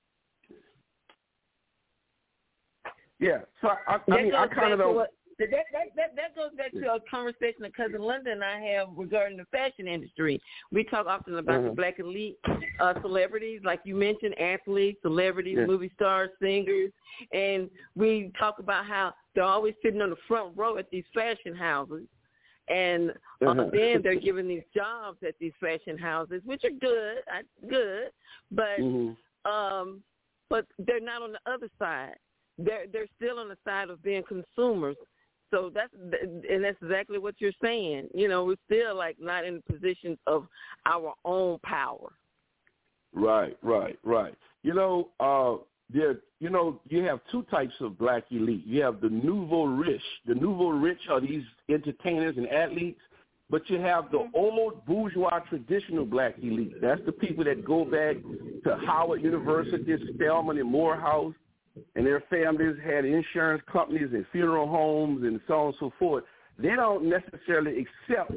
Yeah. So I, I mean, I kind of don't. What, that, that, that, that goes back to a conversation that Cousin Linda and I have regarding the fashion industry. We talk often about mm-hmm. the black elite uh, celebrities, like you mentioned, athletes, celebrities, yeah. movie stars, singers, and we talk about how they're always sitting on the front row at these fashion houses. And uh, uh-huh. then they're given these jobs at these fashion houses, which are good, good, but mm-hmm. um, but they're not on the other side. They're they're still on the side of being consumers. So that's and that's exactly what you're saying. You know, we're still like not in positions of our own power. Right, right, right. You know, uh, there. You know, you have two types of black elite. You have the nouveau riche. The nouveau riche are these entertainers and athletes, but you have the old bourgeois traditional black elite. That's the people that go back to Howard University, Spelman, and Morehouse, and their families had insurance companies and funeral homes and so on and so forth. They don't necessarily accept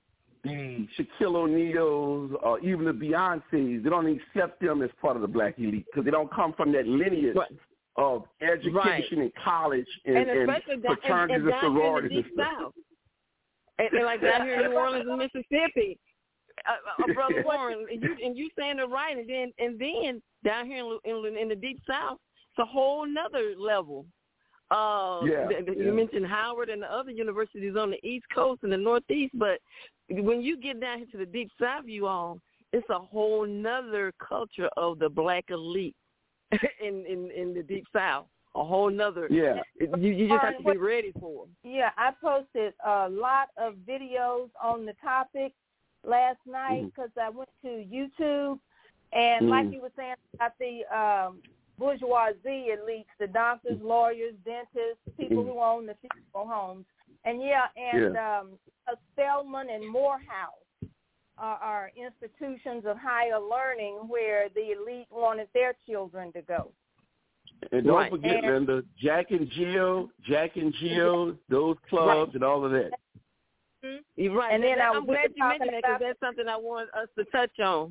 the Shaquille O'Neals or even the Beyoncés. They don't accept them as part of the black elite because they don't come from that lineage right. of education right. and college and, and, and fraternities and, and, and sororities and stuff. And, and like down here in New Orleans and Mississippi, uh, uh, Brother Warren, and you, and you saying it right, and then and then down here in, in, in the Deep South, it's a whole nother level. Uh, yeah, the, the, yeah. You mentioned Howard and the other universities on the East Coast and the Northeast, but when you get down here to the Deep South, you all, it's a whole nother culture of the black elite in, in, in the Deep South. A whole nother. Yeah. You, you just have to be ready for them. Yeah, I posted a lot of videos on the topic last night because mm. I went to YouTube, and mm. like you were saying about the um, bourgeoisie elites, the doctors, lawyers, dentists, people mm. who own the funeral homes. And, yeah, and yeah. Um, Spelman and Morehouse are, are institutions of higher learning where the elite wanted their children to go. And don't right. forget, and, Linda, Jack and Jill, Jack and Jill, those clubs right. and all of that. You're right. And then and I I'm glad you mentioned that because about, that's something I want us to touch on.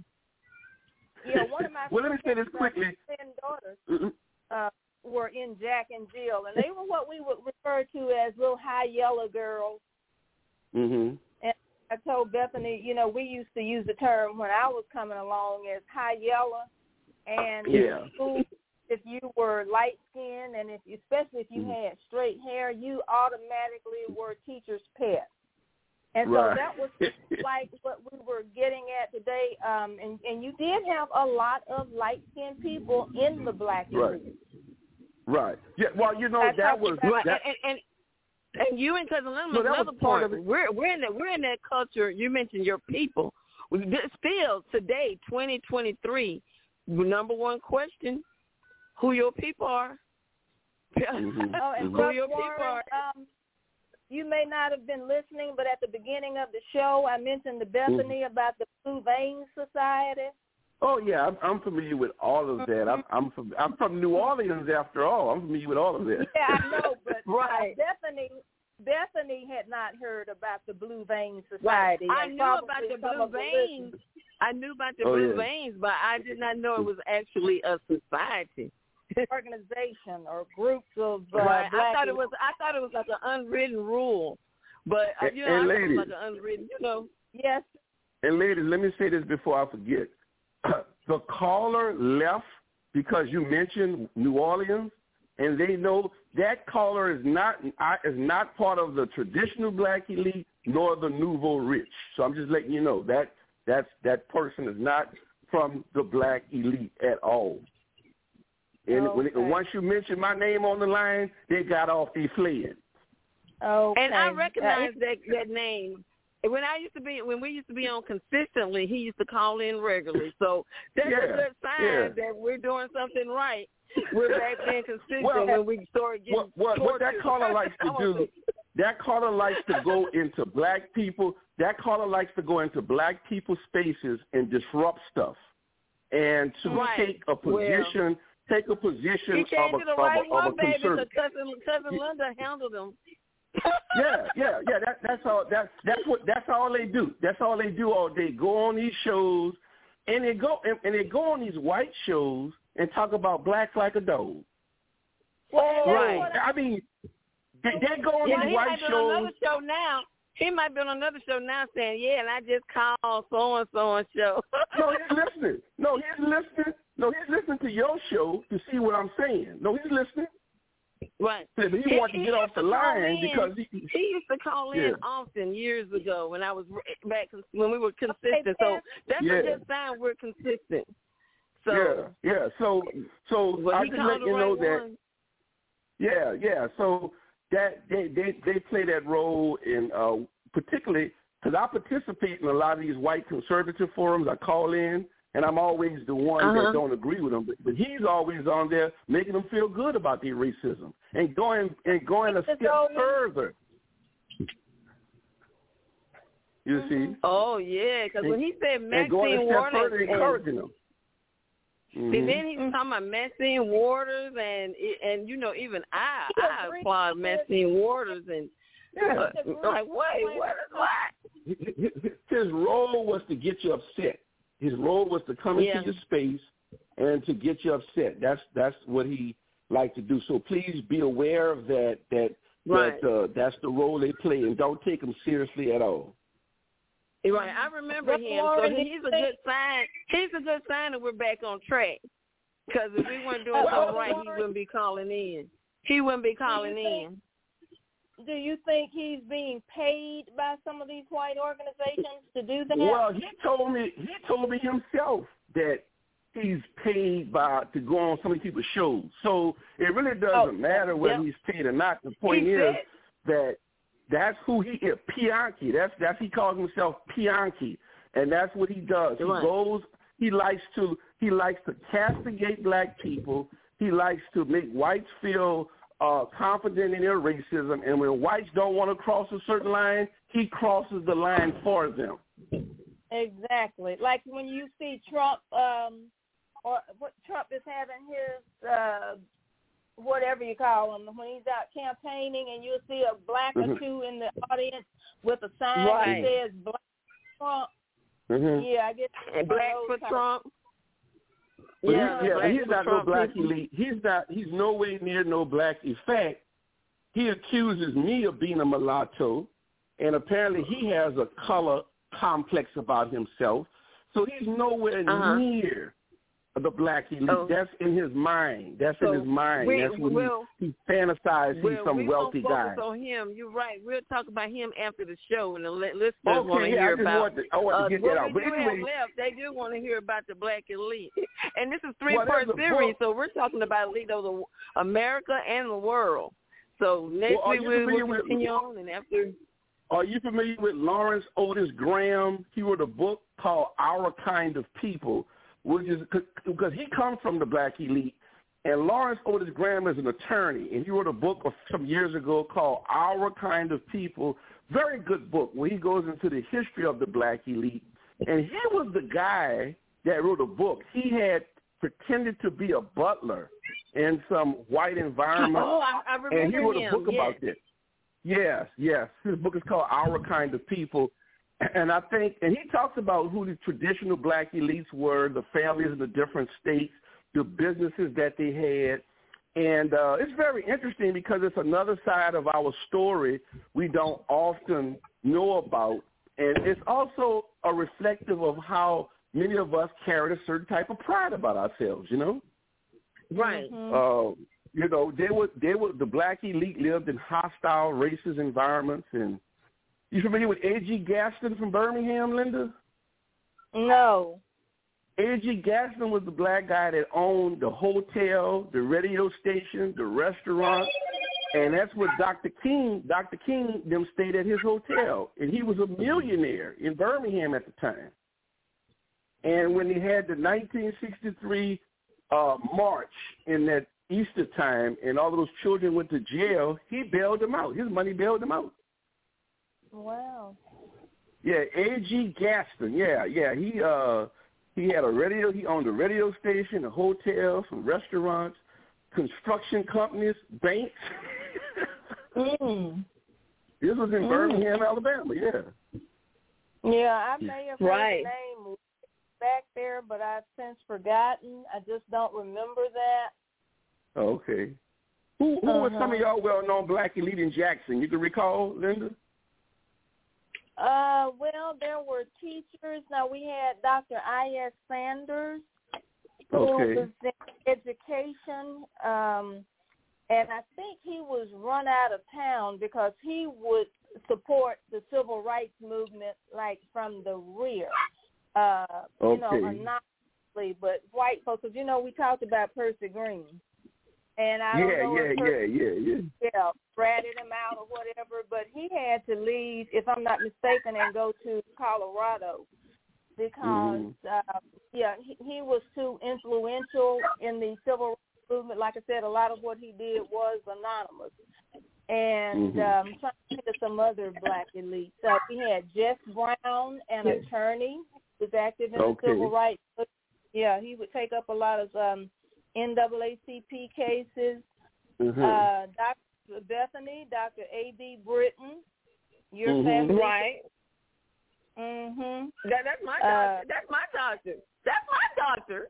Yeah, one of my well, let me say this quickly. ten daughters mm-hmm. uh, were in Jack and Jill, and they were what we would refer to as little high yellow girls. Mm-hmm. And I told Bethany, you know, we used to use the term when I was coming along as high yellow, and yeah. in school, if you were light-skinned and if, especially if you mm-hmm. had straight hair, you automatically were a teacher's pet. And right. so that was like what we were getting at today. Um, and, and you did have a lot of light-skinned people in the black community. Right. Right. Yeah. Well, you know, That's that was right. That, and, and, and you and Cousin Lemon, no, another point. We're we're in that we're in that culture. You mentioned your people. Still today, twenty twenty-three, number one question: who your people are? Mm-hmm. Oh, and who your people Warren, are? Um, you may not have been listening, but at the beginning of the show, I mentioned to Bethany mm-hmm. about the Blue Vein Society. Oh yeah, I'm, I'm familiar with all of that. I'm I'm from I'm from New Orleans after all. I'm familiar with all of that. Yeah, I know, but right. uh, Bethany Bethany had not heard about the Blue Vein Society. Right. I knew about the Blue Veins. I knew about the oh, Blue yeah. Veins, but I did not know it was actually a society. Organization or groups of uh, right. black I thought it was. I thought it was like an unwritten rule, but uh, you know, and I ladies, thought it was like an unwritten. You know. Yes. And ladies, let me say this before I forget. The caller left because you mentioned New Orleans. and they know that caller is not is not part of the traditional black elite nor the nouveau rich. So I'm just letting you know that that's, that person is not from the black elite at all. And okay. when it, once you mention my name on the line, they got off, they fled. Okay. And I recognize that that name. When I used to be, when we used to be on consistently, he used to call in regularly. So that's yeah, a good sign yeah. that we're doing something right. We're back being consistent well, when we start getting. What, what, what that caller likes to do, that caller likes to go into black people. That caller likes to go into black people's spaces and disrupt stuff, and to right. take a position, well, take a position he of a, to the right of a, one, of a baby, conservative. Cousin, cousin Linda handled him. yeah, yeah, yeah. That, that's all. That, that's what. That's all they do. That's all they do all day. Go on these shows, and they go and, and they go on these white shows and talk about blacks like a dog. Well, right. I mean, they, they go on yeah, these he white might be shows. on another show now. He might be on another show now saying, "Yeah, and I just called so and so and show." No, he's listening. No, he's listening. No, he's listening to your show to see what I'm saying. No, he's listening. Right. He, he, he wanted to get off the line in, because he, he used to call in yeah. often years ago when I was back when we were consistent. So that's yeah. a good sign we're consistent. So yeah, yeah. So so well, I just let you right know one. that. Yeah, yeah. So that they they, they play that role in uh, particularly because I participate in a lot of these white conservative forums. I call in. And I'm always the one uh-huh. that don't agree with him, but, but he's always on there making them feel good about their racism and going and going a step further. You see? Oh yeah, because when he said Maxine Waters, further encouraging them. Mm-hmm. And then he was talking about Maxine Waters, and and you know even I I applaud Maxine Waters, and yeah. uh, like wait what what? His role was to get you upset. His role was to come yeah. into your space and to get you upset. That's that's what he liked to do. So please be aware of that. That right. that uh, that's the role they play, and don't take him seriously at all. Right, I remember him. So he's a good sign. He's a good sign that we're back on track. Because if we weren't doing something right, he wouldn't be calling in. He wouldn't be calling do think, in. Do you think he's being paid by some of these white organizations to do that? Well, he told me he told me himself that he's paid by to go on some of these people's shows. So it really doesn't oh, matter whether yep. he's paid or not. The point he is said, that that's who he is, Pianki. That's that's he calls himself Pianki, and that's what he does. He right. goes. He likes to he likes to castigate black people. He likes to make whites feel uh, confident in their racism, and when whites don't want to cross a certain line, he crosses the line for them. Exactly. Like when you see Trump, um, or what Trump is having his, uh, whatever you call him, when he's out campaigning, and you'll see a black mm-hmm. or two in the audience with a sign right. that says "Black Trump." Mm-hmm. Yeah, I guess. And black for Trump. Well, yeah, he, yeah, he's not Trump no black people. elite. He's not. He's nowhere near no black. In fact, he accuses me of being a mulatto, and apparently he has a color complex about himself. So he's nowhere uh-huh. near the black elite. Oh. That's in his mind. That's so in his mind. We, That's what we'll, he, he fantasizes. We'll, he's some we wealthy won't guy. focus on him. You're right. We'll talk about him after the show, and the listeners okay, want to yeah, hear I just about. Want to, I want to get uh, that out. But But do anyway, have left, they do want to hear about the black elite, and this is three well, part series. Book. So we're talking about elite of the America and the world. So next well, week we will with, continue on, and after. Are you familiar with Lawrence Otis Graham? He wrote a book called Our Kind of People, which is because he comes from the black elite. And Lawrence Otis Graham is an attorney, and he wrote a book some years ago called Our Kind of People. Very good book where he goes into the history of the black elite. And he was the guy that wrote a book. He had pretended to be a butler in some white environment. Oh, I, I remember And he wrote him. a book yes. about this. Yes, yes. His book is called Our Kind of People. And I think, and he talks about who the traditional black elites were, the families in the different states, the businesses that they had. And uh, it's very interesting because it's another side of our story we don't often know about. And it's also a reflective of how many of us carried a certain type of pride about ourselves, you know? Right. Uh, You know, they were they were the black elite lived in hostile racist environments. And you familiar with A G Gaston from Birmingham, Linda? No. A G Gaston was the black guy that owned the hotel, the radio station, the restaurant, and that's what Doctor King, Doctor King, them stayed at his hotel, and he was a millionaire in Birmingham at the time. And when they had the nineteen sixty-three uh, march in that Easter time, and all of those children went to jail, he bailed them out. His money bailed them out. Wow. Yeah, A G Gaston. Yeah, yeah. He uh he had a radio. He owned a radio station, a hotel, some restaurants, construction companies, banks. mm. This was in mm. Birmingham, Alabama. Yeah. Yeah, I may have heard right. the name back there, but I've since forgotten. I just don't remember that. Okay. Who who uh-huh. was some of y'all well-known black elite in Jackson? You can recall, Linda? Uh, well, there were teachers. Now, we had Doctor I S Sanders, who okay. was in education, um, and I think he was run out of town because he would support the civil rights movement, like, from the rear, uh, okay. you know, anonymously, but white folks, because, you know, we talked about Percy Green. And I don't yeah, know yeah, if yeah, yeah, yeah. Yeah, ratted him out or whatever, but he had to leave, if I'm not mistaken, and go to Colorado because, mm. uh, yeah, he, he was too influential in the civil rights movement. Like I said, a lot of what he did was anonymous. And mm-hmm. um, trying to think of some other black elites. So we had Jess Brown, an yeah. attorney who was active in okay. the civil rights. Yeah, he would take up a lot of um, N double A C P cases. Mm-hmm. Uh, Doctor Bethany, Doctor A B Britton, your mm-hmm. family. Right. Mhm. That, that's my doctor. Uh, that's my doctor. That's my doctor.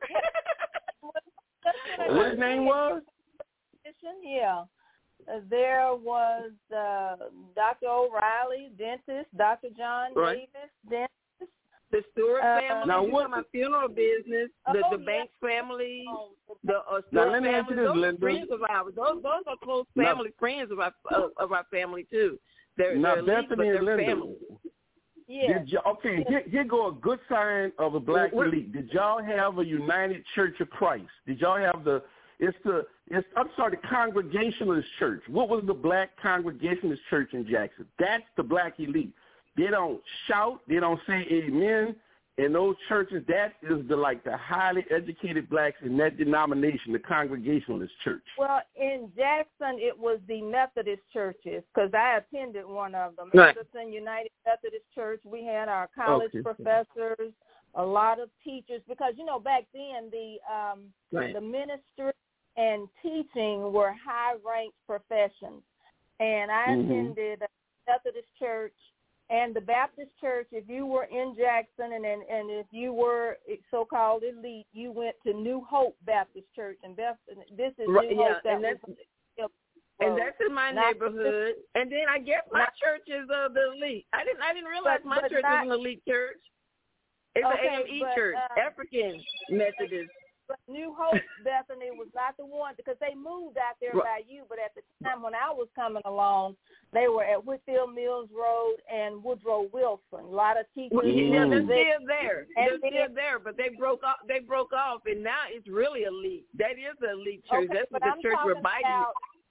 What his name was? Yeah. Uh, there was uh, Doctor O'Reilly, dentist, Doctor John right. Davis, dentist. The Stewart uh, family, now you what, my funeral business, the, oh, the Banks yeah. family, oh, the uh, Stewart now let me family, ask you this, those Linda. are friends of ours. Those, those are close family now, friends of our uh, of our family too. They're, now they're elite, Bethany but and they're Linda. family. Yeah. Did y- okay, here, here go a good sign of a black what? elite. Did y'all have a United Church of Christ? Did y'all have the? It's the. It's I'm sorry, the Congregationalist Church. What was the black Congregationalist Church in Jackson? That's the black elite. They don't shout. They don't say amen. In those churches, that is the like the highly educated blacks in that denomination, the Congregationalist Church. Well, in Jackson, it was the Methodist churches because I attended one of them. Right. Medicine United Methodist Church. We had our college okay. professors, a lot of teachers, because you know back then the um, right. the ministry and teaching were high-ranked professions, and I mm-hmm. attended a Methodist church. And the Baptist church, if you were in Jackson and, and and if you were so-called elite, you went to New Hope Baptist Church. And Beth, this is right, New yeah, Hope. That and that's, was, and that's in my not, neighborhood. And then I guess my not, church is uh, the elite. I didn't I didn't realize but, my but church not, is an elite church. It's okay, an A M E but, church, uh, African Methodist. But New Hope Bethany was not the one because they moved out there right. by you. But at the time when I was coming along, they were at Whitfield Mills Road and Woodrow Wilson. A lot of teachers. Well, yeah, Mm. they're still there. And They're still there, but they broke off. They broke off, and now it's really elite. That is the elite church. Okay, That's but the I'm church where talking Biden. about,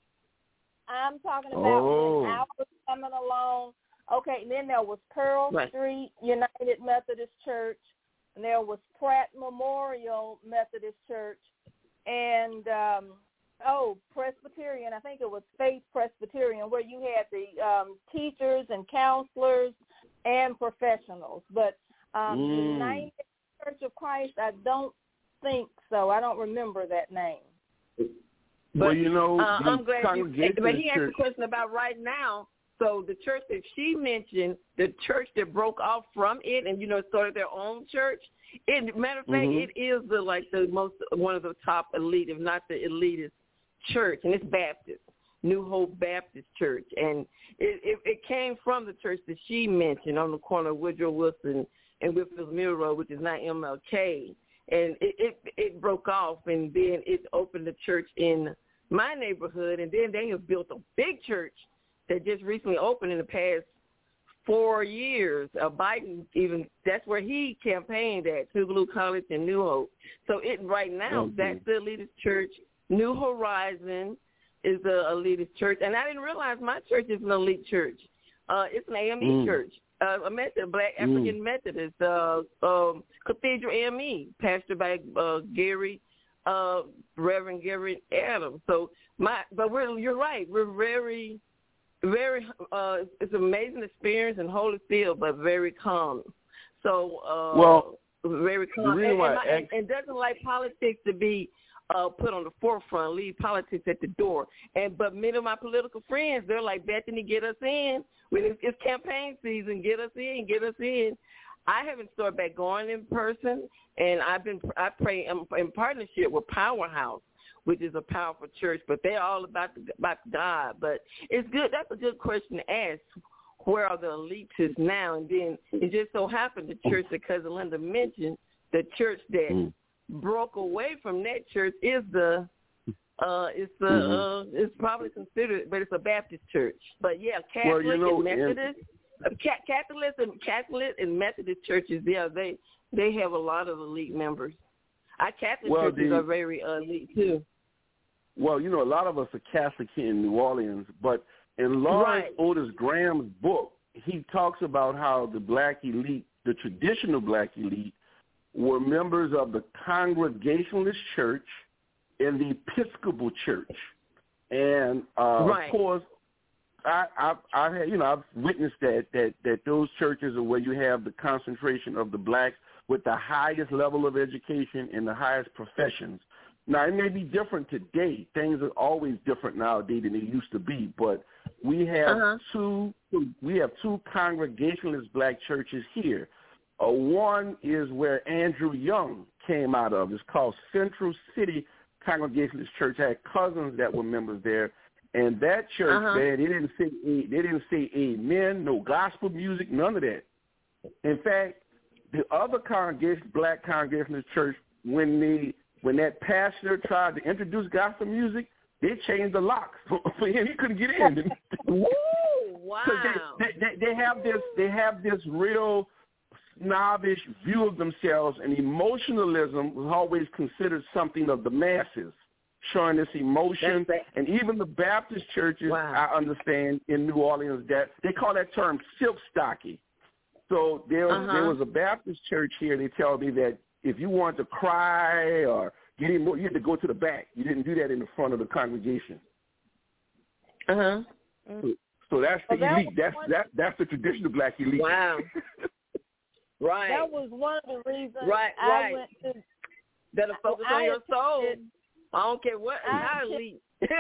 I'm talking about Oh. when I was coming along. Okay, and then there was Pearl Right. Street United Methodist Church, and there was Pratt Memorial Methodist Church, and um, oh, Presbyterian. I think it was Faith Presbyterian, where you had the um, teachers and counselors and professionals. But um, Mm. United Church of Christ, I don't think so. I don't remember that name. But, well, you know, uh, the I'm glad you. Congregationalist But he asked Church. a question about right now. So the church that she mentioned, the church that broke off from it, and you know started their own church. It, matter of fact, Mhm. it is the like the most one of the top elite, if not the elitist church, and it's Baptist, New Hope Baptist Church, and it, it, it came from the church that she mentioned on the corner of Woodrow Wilson and Whitfield Mill Road, which is now M L K, and it, it it broke off, and then it opened the church in my neighborhood, and then they have built a big church that just recently opened in the past four years. Uh, Biden even, that's where he campaigned at, Tougaloo College in New Hope. So it right now, okay. that's the elitist church. New Horizon is the elitist church. And I didn't realize my church is an elite church. Uh, it's an A M E mm. church, uh, a Methodist, Black African mm. Methodist, uh, um, Cathedral A M E, pastored by uh, Gary, uh, Reverend Gary Adams. So my, but we're, you're right, we're very... Very, uh, it's an amazing experience and holy filled, but very calm. So, uh, well, very calm. And, and, my, and, and doesn't like politics to be uh, put on the forefront, leave politics at the door. And but many of my political friends, they're like, Bethany, get us in. When it's, it's campaign season, get us in, get us in. I haven't started back going in person, and I've been I pray in, in partnership with Powerhouse, which is a powerful church, but they're all about the, about God. But it's good. That's a good question to ask. Where are the elites now? And then it just so happened the church that Cousin Linda mentioned, the church that mm. broke away from that church is the uh, it's the mm-hmm. uh, it's probably considered, but it's a Baptist church. But yeah, Catholic well, you know, and Methodist, uh, Catholic and Catholic and Methodist churches, yeah, they they have a lot of elite members. Our Catholic well, churches the, are very uh, elite too. Well, you know, a lot of us are Catholic here in New Orleans, but in Lawrence right. Otis Graham's book, he talks about how the black elite, the traditional black elite, were members of the Congregationalist Church and the Episcopal Church. And, uh, right. of course, I, I, I had, you know, I've witnessed that, that, that those churches are where you have the concentration of the blacks with the highest level of education and the highest professions. Now, it may be different today. Things are always different nowadays than they used to be. But we have uh-huh. two we have two Congregationalist black churches here. Uh, one is where Andrew Young came out of. It's called Central City Congregationalist Church. I had cousins that were members there, and that church, uh-huh. man, they didn't say they didn't say amen, no gospel music, none of that. In fact, the other congregation, black Congregationalist church, when they When that pastor tried to introduce gospel music, they changed the locks for him. He couldn't get in. Woo, wow! They, they, they have this. They have this real snobbish view of themselves, and emotionalism was always considered something of the masses, showing this emotion. And even the Baptist churches, wow. I understand in New Orleans, that they call that term silk stocking. So there, uh-huh. there was a Baptist church here. They tell me that if you wanted to cry or get emo- you had to go to the back. You didn't do that in the front of the congregation. Uh-huh. So, so that's the well, elite. That that's that, that's the traditional black elite. Wow. Right. That was one of the reasons right, I right. went to. That'll focus on I your soul. Attended, I don't care what. How elite.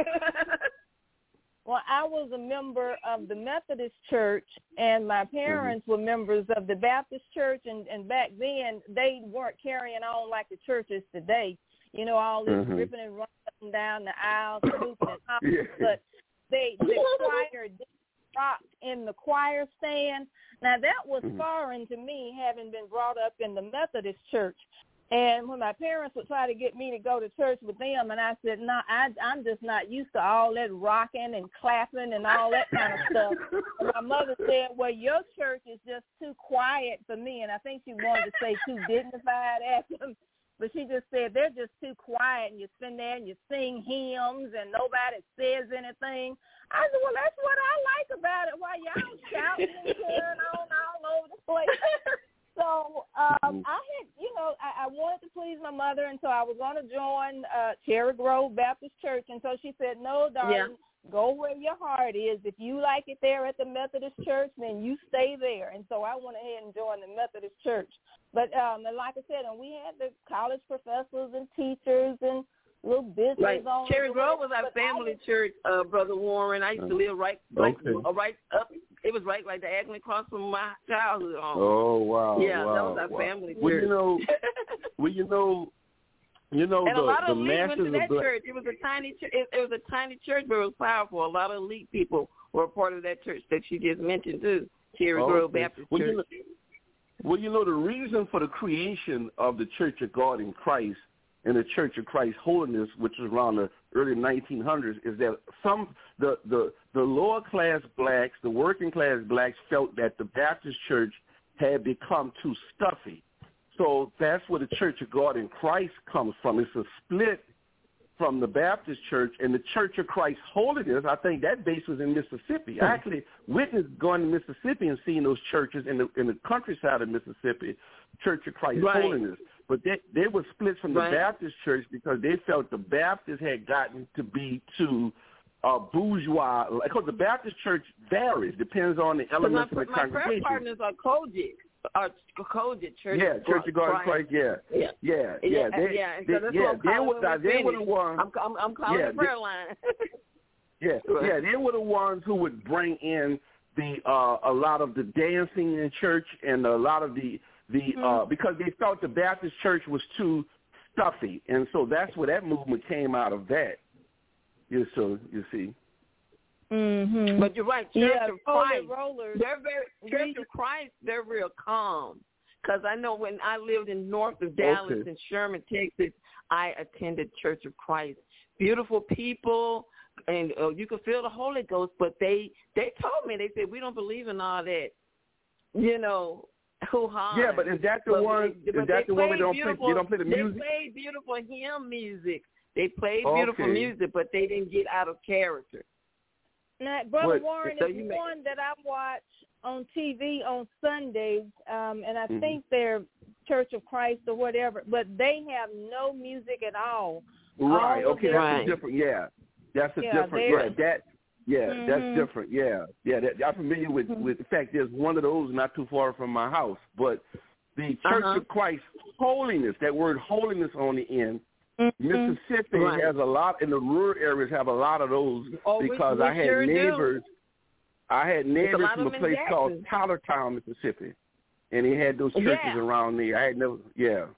Well, I was a member of the Methodist Church, and my parents mm-hmm. were members of the Baptist Church, and, and back then they weren't carrying on like the churches today. You know, all this mm-hmm. ripping and running down the aisles, hooping and hopping. Yeah. But they, the choir did rock in the choir stand. Now, that was mm-hmm. foreign to me, having been brought up in the Methodist Church. And when my parents would try to get me to go to church with them, and I said, no, I, I'm just not used to all that rocking and clapping and all that kind of stuff. And my mother said, well, your church is just too quiet for me. And I think she wanted to say too dignified after them. But she just said, they're just too quiet, and you sit there and you sing hymns and nobody says anything. I said, well, that's what I like about it, while y'all shouting and carrying on all over the place. So um, I had, you know, I, I wanted to please my mother, and so I was going to join uh, Cherry Grove Baptist Church. And so she said, no, darling, yeah. go where your heart is. If you like it there at the Methodist Church, then you stay there. And so I went ahead and joined the Methodist Church. But um, and like I said, and we had the college professors and teachers and little business right. owners. Cherry Grove was our family was, church, uh, Brother Warren. I used to live right, like, okay. uh, right up. It was right like diagonally across from my childhood home. Oh wow! Yeah, wow, that was our wow. family church. Well, you know, well, you know, you know, and the, a lot the of elite went to that black... church. It was a tiny, ch- it, it was a tiny church, but it was powerful. A lot of elite people were a part of that church that she just mentioned too, Cherry oh, Grove okay. Baptist well, Church. You know, well, you know, the reason for the creation of the Church of God in Christ and the Church of Christ Holiness, which was around the early nineteen hundreds is that some the, the, the lower class blacks, the working class blacks felt that the Baptist church had become too stuffy. So that's where the Church of God in Christ comes from. It's a split from the Baptist church and the Church of Christ Holiness. I think that base was in Mississippi. I actually witnessed going to Mississippi and seeing those churches in the in the countryside of Mississippi, Church of Christ right. Holiness. But they they were split from the right. Baptist church because they felt the Baptists had gotten to be too uh, bourgeois. Because the Baptist church varies, depends on the elements my, of the my congregation. My prayer partners are Kojic. Our Kojic Church. Yeah, Church of God in Christ. Yeah, yeah, yeah, yeah. They, yeah. They, so that's yeah, what they were they were the ones. I'm, I'm, I'm calling yeah, the prayer they, line. yeah, yeah. They were the ones who would bring in the uh, a lot of the dancing in church and a lot of the the mm-hmm. uh, because they felt the Baptist church was too stuffy, and so that's where that movement came out of. That. You so you see. Mm-hmm. But you're right, Church yeah, of Christ, rollers. they're very, Church of Christ, they're real calm. Because I know when I lived in north of Dallas okay. in Sherman, Texas, I attended Church of Christ. Beautiful people, and uh, you could feel the Holy Ghost, but they, they told me, they said, we don't believe in all that, you know, hoo-ha. Yeah, but is that the but one, they, is that the one they don't play, they don't play the music? They played beautiful hymn music. They played okay. beautiful music, but they didn't get out of character. Now, Brother what? Warren so is may- one that I watch on T V on Sundays, um, and I mm-hmm. think they're Church of Christ or whatever, but they have no music at all. Right, all okay, their- that's right. a different, yeah. That's a Yeah, different, yeah, that, yeah, mm-hmm. that's different, yeah. Yeah, that, I'm familiar with, mm-hmm. with the fact there's one of those not too far from my house, but the Church uh-huh. of Christ Holiness, that word holiness on the end, mm-hmm. Mississippi right. has a lot, in the rural areas have a lot of those oh, because we, we I had sure neighbors, do. I had neighbors from a in place called Jackson. Tylertown, Mississippi, and they had those churches yeah. around there. I had never, yeah.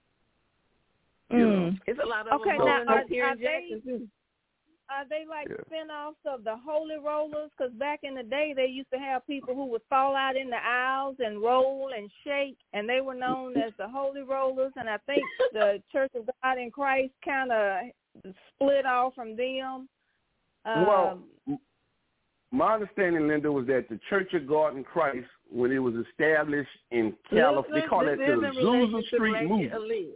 Mm. You know. It's a lot of Okay, them now, up are, here are in Jackson, they, too. Are they like Yeah. spin-offs of the Holy Rollers? Because back in the day, they used to have people who would fall out in the aisles and roll and shake, and they were known as the Holy Rollers. And I think the Church of God in Christ kind of split off from them. Um, Well, my understanding, Linda, was that the Church of God in Christ, when it was established in California, they call it the Azusa Street Movement.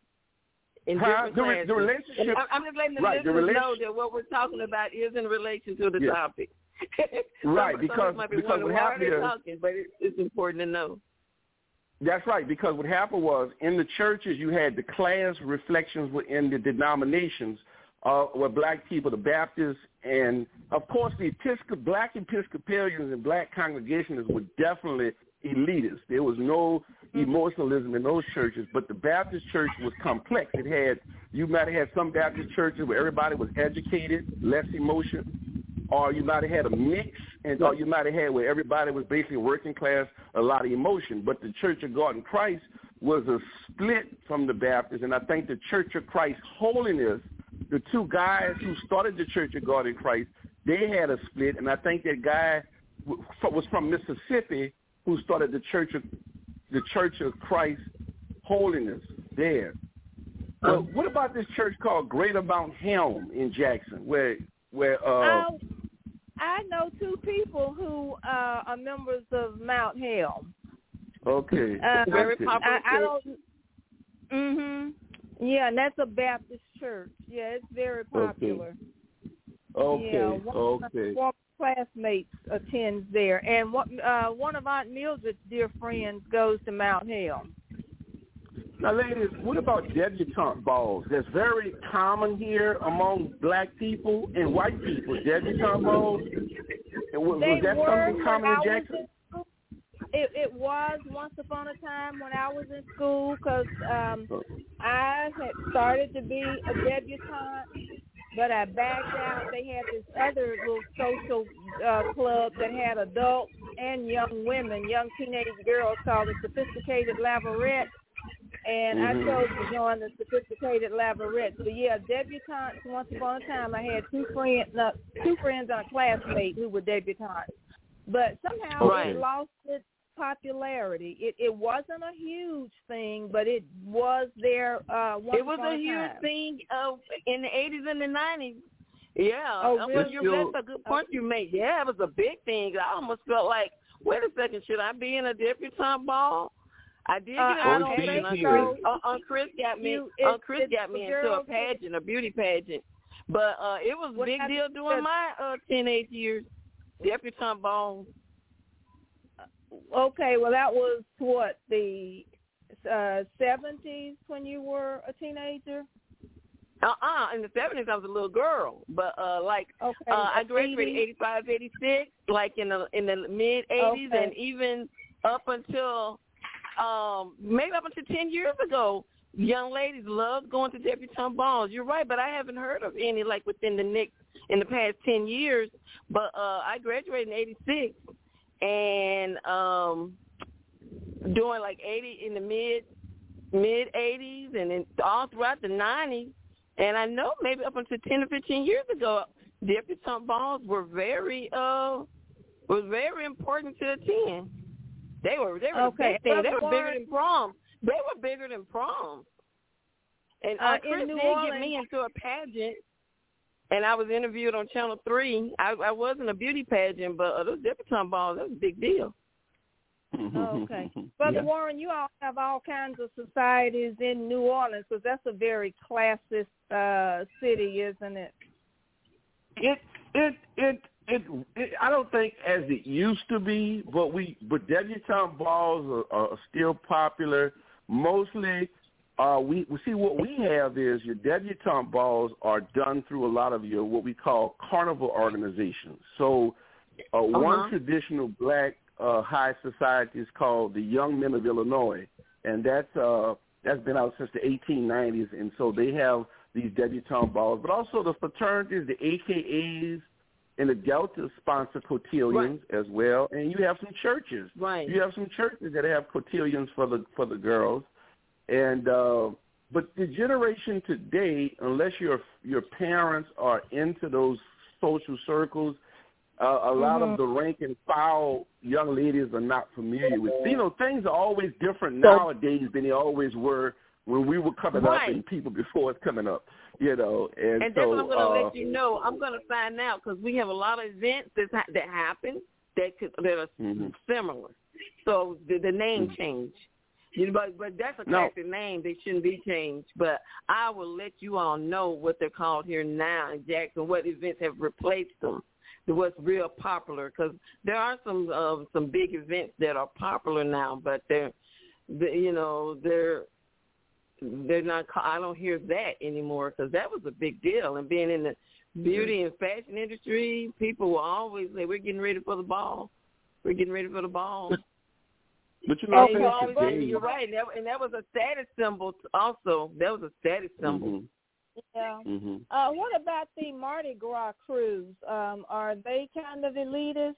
In Huh? different the, classes. the relationship, I'm just letting the right, the listeners relation- know that what we're talking about is in relation to the yeah. topic. right, some, because, some might be because wondering, what why happened are they is, talking, but it, it's important to know. That's right, because what happened was in the churches you had the class reflections within the denominations uh, where black people, the Baptists, and of course the Episcopal, black Episcopalians and black Congregationalists were definitely elitist. There was no emotionalism in those churches, but the Baptist church was complex. It had, you might have had some Baptist churches where everybody was educated, less emotion, or you might have had a mix, and or you might have had where everybody was basically working class, a lot of emotion. But the Church of God in Christ was a split from the Baptists, and I think the Church of Christ Holiness, the two guys who started the Church of God in Christ, they had a split, and I think that guy was from Mississippi who started the Church of the Church of Christ Holiness there. Well, what about this church called Greater Mount Helm in Jackson, where where uh, uh, I know two people who uh, are members of Mount Helm. Okay, uh, very okay. popular. I, I don't. Mhm. Yeah, and that's a Baptist church. Yeah, it's very popular. Okay. Yeah, one Okay. Of my classmates attends there, and what, uh, one of Aunt Mildred's dear friends goes to Mount Helm. Now, ladies, what about debutante balls? That's very common here among black people and white people. Debutante balls. And was, was that something common in Jackson? It, it was once upon a time when I was in school, because um, I had started to be a debutante, but I backed out. They had this other little social uh, club that had adults and young women, young teenage girls, called the Sophisticated Laverettes, and mm-hmm. I chose to join the Sophisticated Laverettes. But yeah, debutantes. Once upon a time, I had two friends, uh, two friends and a classmate who were debutantes. But somehow right. it lost its popularity. It it wasn't a huge thing, but it was there uh, once It was upon a a huge time. thing uh, in the eighties and the nineties. Yeah. Oh, I mean, really? you, Still, that's a good point you made. Yeah, it was a big thing. I almost felt like, wait a second, should I be in a debutante ball? I did get Uh, in I a don't pageant. think Uncle so. Chris, uh, Uncle Chris got me. You- it- Uncle Chris it's got me the into a girls who- pageant, a beauty pageant. But uh, it was a What big happened deal during to- my uh, teenage years. Debutante ball. Okay, well, that was what, the uh, seventies when you were a teenager? Uh-uh. In the seventies, I was a little girl. But, uh, like, Okay. uh, I graduated eighties? eighty-five, eighty-six, like in the in the mid-eighties, Okay. and even up until um, maybe up until ten years ago, young ladies loved going to debutante balls. You're right, but I haven't heard of any, like, within the next, in the past ten years. But uh, I graduated in eighty-six, and um, doing, like, eighty in the mid, mid-eighties, and then all throughout the nineties. And I know maybe up until ten or fifteen years ago, debutante balls were very uh was very important to attend. They were they were Okay. the big thing. They But were bigger Warren- than prom. They were bigger than prom. And uh, Uh, in Chris New did Orleans- get me into a pageant, and I was interviewed on Channel Three. I, I wasn't a beauty pageant, but uh, those debutante balls, that was a big deal. Oh, okay. Brother Yeah. Warren, you all have all kinds of societies in New Orleans because that's a very classist uh, city, isn't it? It, it, it, it, it, I don't think as it used to be, but we, but debutante balls are, are still popular. Mostly, uh, we, we see what we have is your debutante balls are done through a lot of your what we call carnival organizations. So, uh, Uh-huh. one traditional black uh, high society is called the Young Men of Illinois, and that's uh, that's been out since the eighteen nineties, and so they have these debutante balls, but also the fraternities, the A K As, and the Delta sponsor cotillions as well, and you have some churches. Right. You have some churches that have cotillions for the for the girls, and uh, but the generation today, unless your your parents are into those social circles, uh, a lot Mhm. of the rank and file young ladies are not familiar with. You know, things are always different So- nowadays than they always were when we were coming up Right. and people before us coming up. You know, and, And so that's what I'm going to uh, let you know. I'm going to find out because we have a lot of events that ha- that happen that could, that are Mhm. similar. So the, the name Mhm. change. You know, but but that's a No. classic name. They shouldn't be changed. But I will let you all know what they're called here now in Jackson. What events have replaced them? What's real popular? Because there are some uh, some big events that are popular now, but they're, they, you know, they're. They're not. I don't hear that anymore because that was a big deal. And being in the beauty and fashion industry, people will always say, "We're getting ready for the ball. We're getting ready for the ball." But you know, And I you think always, today, you're right. And that, and that was a status symbol. Also, that was a status symbol. Mhm. Yeah. Mhm. Uh, what about the Mardi Gras cruise? Um, are they kind of elitist?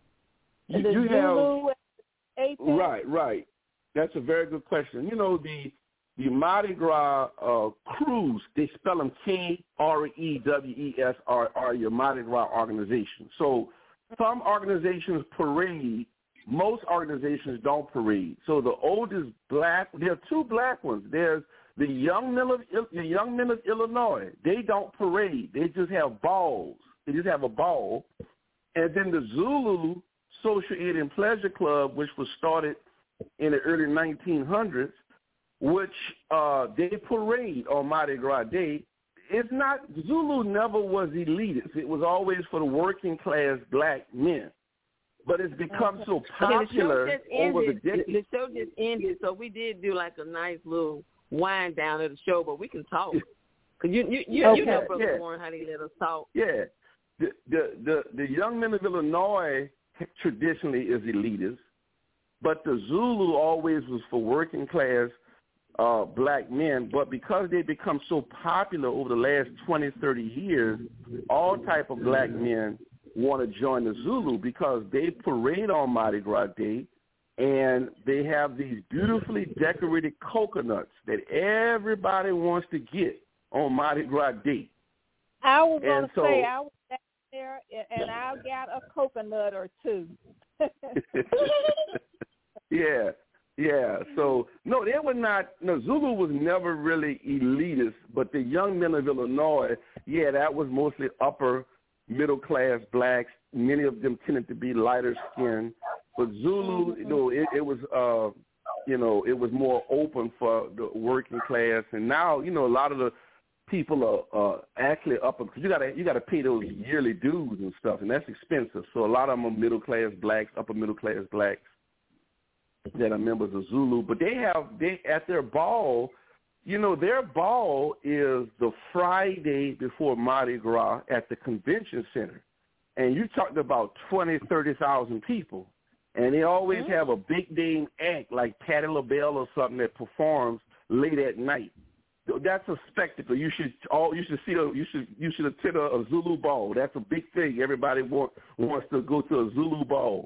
You, the you have Zulu A P? right, right. That's a very good question. You know, the the Mardi Gras uh, cruise, they spell them K R E W E S are are your Mardi Gras organization. So some organizations parade. Most organizations don't parade. So the oldest black, there are two black ones. There's the Young Men of the Young Men of Illinois. They don't parade. They just have balls. They just have a ball. And then the Zulu Social Aid and Pleasure Club, which was started in the early nineteen hundreds, which uh, they parade on Mardi Gras Day. It's not, Zulu never was elitist. It was always for the working class black men. But it's become so popular okay, the show just over the ended. decades. The show just ended, so we did do like a nice little wind down of the show, but we can talk. Cause you you you, Okay, you know, Brother yeah. Warren, how they let us talk. Yeah, the, the the the Young Men of Illinois traditionally is elitist, but the Zulu always was for working class uh, black men. But because they become so popular over the last twenty, thirty years, all type of black men want to join the Zulu because they parade on Mardi Gras Day, and they have these beautifully decorated coconuts that everybody wants to get on Mardi Gras Day. I was going And to so- say I was down there and I got a coconut or two. yeah, yeah. So no, they were not. No, Zulu was never really elitist, but the Young Men of Illinois yeah, that was mostly upper middle class blacks. Many of them tended to be lighter skinned. But Zulu, you know, it, it was, uh, you know, it was more open for the working class. And now, you know, a lot of the people are uh, actually upper, because you got to you got to pay those yearly dues and stuff, and that's expensive. So a lot of them are middle class blacks, upper middle class blacks that are members of Zulu. But they have they at their ball. You know, their ball is the Friday before Mardi Gras at the convention center. And you talked about twenty, thirty thousand people. And they always mm-hmm. have a big name act like Patti LaBelle or something that performs late at night. That's a spectacle. You should all you should see a, you should you should attend a, a Zulu ball. That's a big thing. Everybody want, wants to go to a Zulu ball.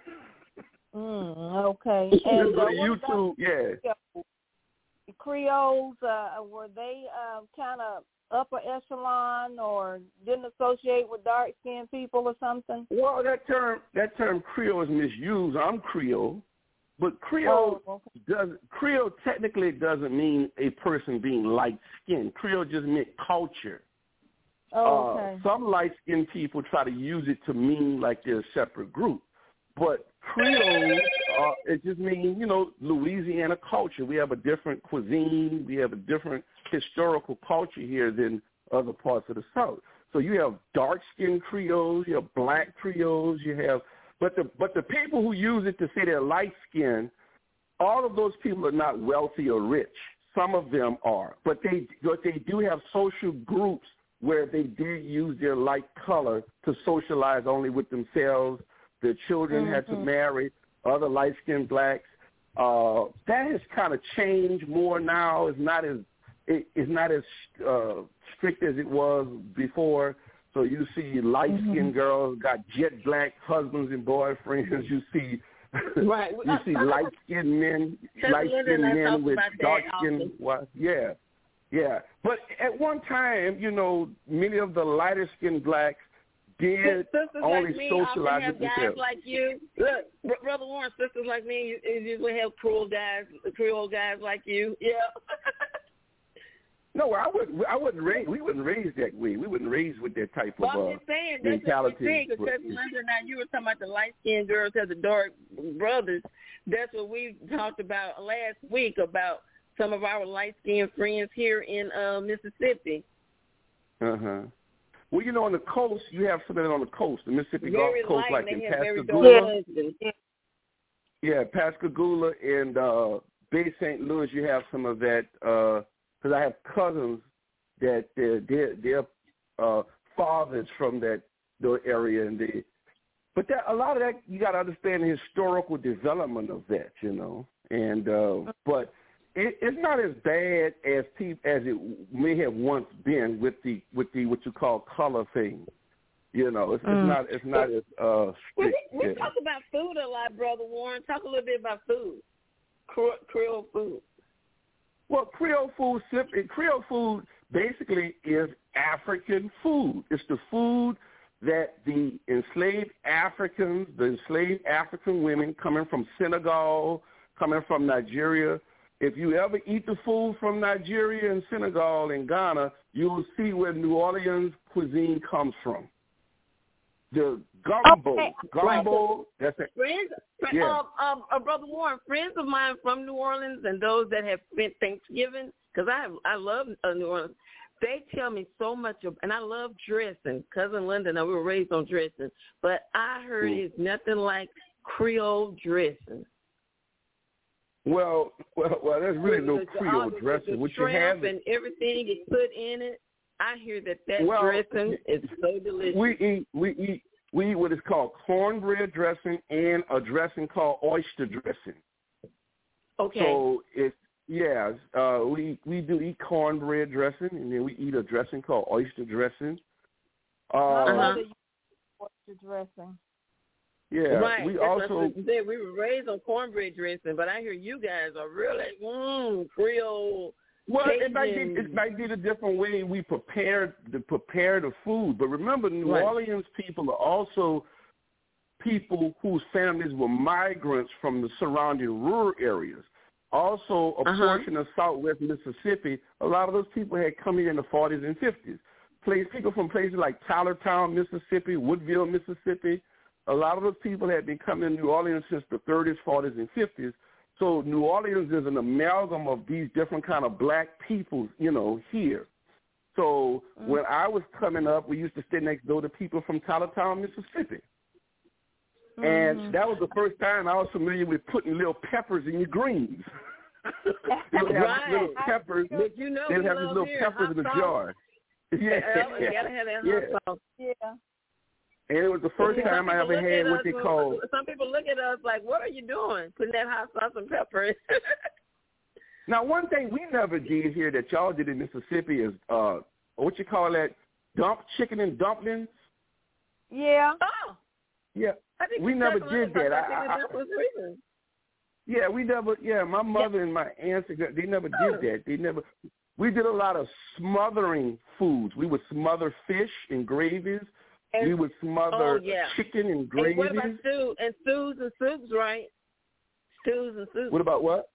Mm, okay. And go uh, to YouTube, yeah. Creoles, uh, were they uh, kind of upper echelon or didn't associate with dark-skinned people or something? Well, that term that term Creole is misused. I'm Creole, but Creole oh, okay. does Creole technically doesn't mean a person being light-skinned. Creole just meant culture. Oh, okay. Uh, some light-skinned people try to use it to mean like they're a separate group, but Creole, uh, it just means, you know, Louisiana culture. We have a different cuisine. We have a different historical culture here than other parts of the South. So you have dark-skinned Creoles, you have black Creoles, you have, but the but the people who use it to say they're light-skinned, all of those people are not wealthy or rich. Some of them are, but they but they do have social groups where they did use their light color to socialize only with themselves. Their children mm-hmm. had to marry other light-skinned blacks. Uh, that has kind of changed more now. It's not as it, it's not as uh, strict as it was before. So you see light-skinned mm-hmm. girls got jet black husbands and boyfriends. You see right. you see light-skinned men, light-skinned men with dark-skinned wives. Yeah, yeah. But at one time, you know, many of the lighter-skinned blacks did sisters only like me socialize often have with guys themselves. like you. Look, Brother Warren, sisters like me, you usually have Creole guys, Creole guys like you. Yeah. No, I wouldn't. I wouldn't raise. We wouldn't raise that way. We wouldn't raise with that type well, of I'm uh, just saying, that's mentality. what you're saying, because Linda and I, you were talking about the light skinned girls have the dark brothers. That's what we talked about last week about some of our light skinned friends here in uh, Mississippi. Uh huh. Well, you know, on the coast, you have some of that on the coast, the Mississippi very Gulf Coast, light, like in Pascagoula. Yeah. yeah, Pascagoula and uh, Bay Saint Louis, you have some of that. Because uh, I have cousins that they're, they're, they're uh, fathers from that the area, and they. But that, a lot of that, you got to understand the historical development of that, you know. And uh, but. It, it's not as bad as pe- as it may have once been with the with the what you call color thing. You know, it's, mm. it's not it's not as uh, strict. We, we yeah. talk about food a lot, Brother Warren. Talk a little bit about food, Creole food. Well, Creole food, Creole food basically is African food. It's the food that the enslaved Africans, the enslaved African women coming from Senegal, coming from Nigeria. If you ever eat the food from Nigeria and Senegal and Ghana, you will see where New Orleans cuisine comes from. The gumbo, okay. gumbo. Right. That's it. Friends, yeah. um, um, uh, Brother Warren, friends of mine from New Orleans and those that have spent Thanksgiving, because I I love uh, New Orleans. They tell me so much, of, and I love dressing. Cousin Linda and I, we were raised on dressing, but I heard mm. it's nothing like Creole dressing. Well, well, well. There's really no Creole the, dressing. The what you have and everything is put in it. I hear that that well, dressing is so delicious. We eat, we eat, we eat what is called cornbread dressing and a dressing called oyster dressing. Okay. So it's yeah, uh, we we do eat cornbread dressing, and then we eat a dressing called oyster dressing. Uh, uh-huh. Oyster dressing. Yeah, right. we That's also said we were raised on cornbread dressing, but I hear you guys are really mmm, Creole. Well, Cajun. it might be it might be the different way we prepare the prepare the food. But remember, New right. Orleans people are also people whose families were migrants from the surrounding rural areas. Also, a uh-huh. portion of Southwest Mississippi, a lot of those people had come here in the forties and fifties. place, people from places like Tylertown, Mississippi, Woodville, Mississippi. A lot of those people had been coming to New Orleans since the thirties, forties, and fifties. So New Orleans is an amalgam of these different kind of black peoples, you know, here. So mm-hmm. when I was coming up, we used to stay next door to people from Tylertown, Mississippi. Mm-hmm. And that was the first time I was familiar with putting little peppers in your greens. They would have right. little peppers. But you know they would have these little here, peppers in a sauce. jar. Yeah, yeah, you gotta have that yeah. hot sauce. Yeah. And it was the first yeah, time I ever had what they when, call. Some people look at us like, "What are you doing? Putting that hot sauce and pepper in?" Now, one thing we never did here that y'all did in Mississippi is uh, what you call that? Dump chicken and dumplings. Yeah. Oh. Yeah. I think we never did that. I, I, I, yeah, we never. Yeah, my mother yeah. and my aunts, they never did oh. that. They never. We did a lot of smothering foods. We would smother fish in gravies. And, we would smother oh, yeah. chicken in gravies. And what about stew and stews and soups, right? Stews and soups. What about what?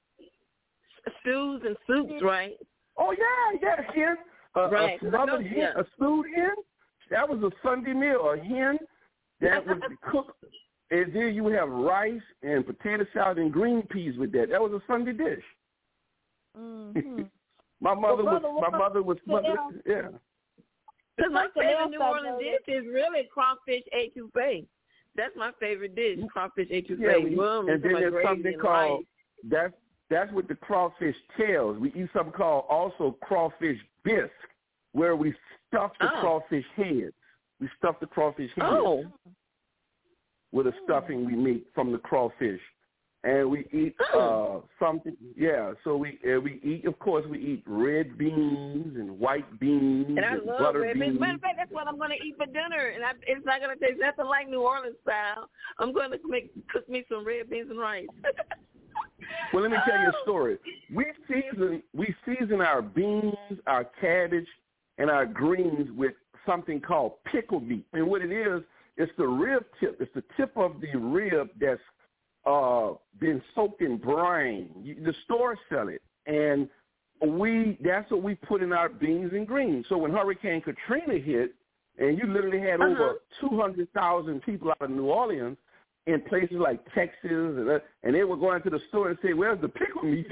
Stews and soups, right? Oh yeah, yeah, hen. Uh, right. A smothered know, hen, yeah. a stewed hen. That was a Sunday meal. A hen that would be cooked, and then you would have rice and potato salad and green peas with that. That was a Sunday dish. Mm-hmm. my mother well, was. My mother was. Mother, yeah. Because my favorite New Orleans dish is really crawfish etouffee. That's my favorite dish, crawfish etouffee. Yeah, we, Boom, and then there's something called rice. that's that's with the crawfish tails. We eat something called also crawfish bisque, where we stuff the oh. crawfish heads. We stuff the crawfish heads oh. with a stuffing we make from the crawfish, and we eat oh. uh, something. Yeah, so we uh, we eat. Of course, we eat red beans and white beans and, and, I love butter red beans. beans. Matter of fact, that's what I'm going to eat for dinner, and I, it's not going to taste nothing like New Orleans style. I'm going to make cook me some red beans and rice. Well, let me tell you a story. We season we season our beans, our cabbage, and our greens with something called pickle meat. And what it is, it's the rib tip. It's the tip of the rib that's uh, been soaked in brine. You, the stores sell it, and we that's what we put in our beans and greens. So when Hurricane Katrina hit, and you literally had uh-huh. over two hundred thousand people out of New Orleans, in places like Texas, and, uh, and they would go into the store and say, "Where's the pickle meat?"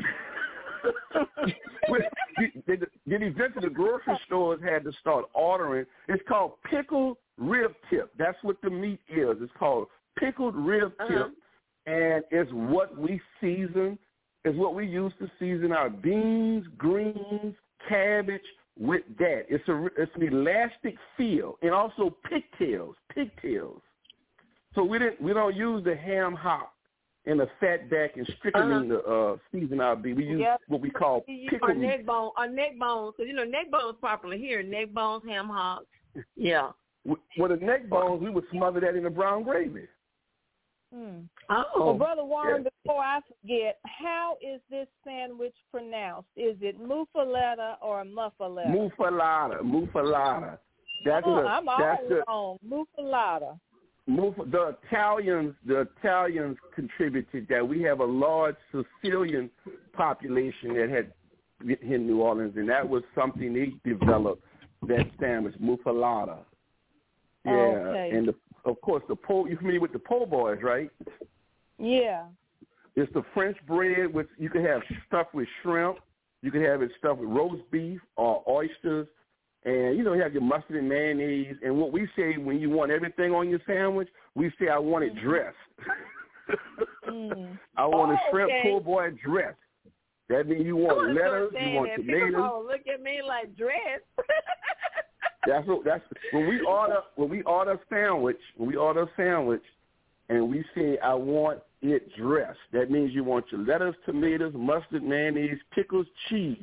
then, then eventually the grocery stores had to start ordering. It's called pickled rib tip. That's what the meat is. It's called pickled rib tip, uh-huh. and it's what we season. It's what we use to season our beans, greens, cabbage with that. It's a it's an elastic feel, and also pigtails, pigtails. So we didn't we don't use the ham hock and the fat back and strychnine uh-huh. to uh, season our beef. We use yep. what we call pickle or meat. neck bone, or neck bones, because you know neck bones popular here. Neck bones, ham hocks. Yeah. Well, the neck bones we would smother that in the brown gravy. Hmm. Oh, well, Brother Warren, yeah. before I forget, how is this sandwich pronounced? Is it muffaletta or muffaletta? Muffaletta, muffaletta. That's oh, a, I'm that's all wrong. Muffaletta. The Italians, the Italians contributed that. We have a large Sicilian population that had in New Orleans, and that was something they developed. That sandwich, muffaletta. Yeah, okay. and the, of course the po. You're familiar with the po' boys, right? Yeah. It's the French bread which you can have stuffed with shrimp. You can have it stuffed with roast beef or oysters. And, you know, you have your mustard and mayonnaise. And what we say when you want everything on your sandwich, we say, I want it dressed. mm. I want oh, a shrimp okay. po' boy dressed. That means you want lettuce, you want that. tomatoes. People look at me like dressed. That's what that's when we order when we order a sandwich, when we order a sandwich and we say I want it dressed. That means you want your lettuce, tomatoes, mustard, mayonnaise, pickles, cheese.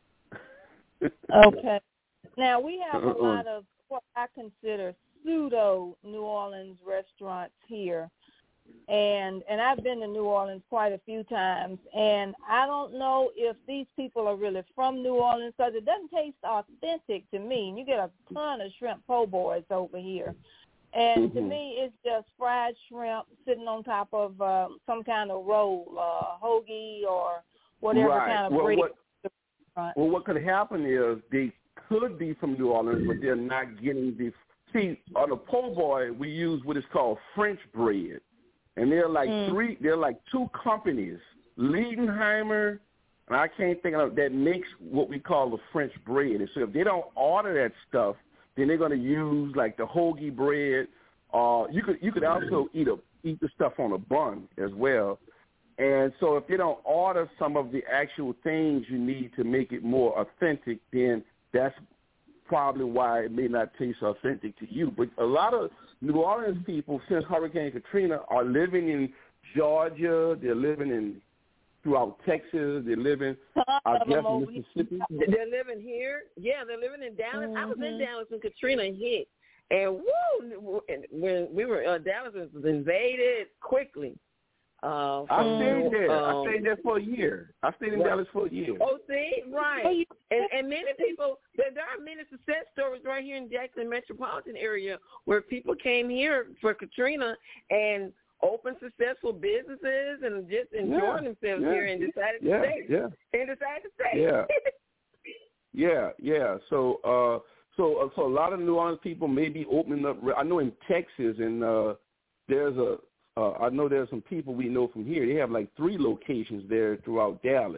Okay. Now, we have uh-uh. a lot of what I consider pseudo New Orleans restaurants here. And and I've been to New Orleans quite a few times, and I don't know if these people are really from New Orleans because it doesn't taste authentic to me. And you get a ton of shrimp po' boys over here. And mm-hmm. to me, it's just fried shrimp sitting on top of uh, some kind of roll, uh, hoagie or whatever right. kind of well, bread. What, well, what could happen is they could be from New Orleans, but they're not getting the. See, on the po' boy, we use what is called French bread, and they're like mm. three. They're like two companies, Liedenheimer, and I can't think of that makes what we call the French bread. And so if they don't order that stuff, then they're going to use like the hoagie bread. Uh, you could you could also eat a eat the stuff on a bun as well. And so if they don't order some of the actual things you need to make it more authentic, then that's probably why it may not taste authentic to you. But a lot of New Orleans people, since Hurricane Katrina, are living in Georgia. They're living in throughout Texas. They're living, I guess, in Mississippi. They're living here. Yeah, they're living in Dallas. Mm-hmm. I was in Dallas when Katrina hit. And woo, when we were, uh, Dallas was invaded quickly. Uh, I stayed there. Um, I stayed there for a year. I stayed in what? Dallas for a year. Oh, see, right. And, and many people, there, there are many success stories right here in Jackson metropolitan area where people came here for Katrina and opened successful businesses and just enjoying yeah, themselves yeah, here and decided to yeah, stay. Yeah. And decided to stay. Yeah. yeah, yeah. So, uh, so, uh, so a lot of New Orleans people may be opening up. I know in Texas, and uh, there's a. Uh, I know there's some people we know from here. They have like three locations there throughout Dallas.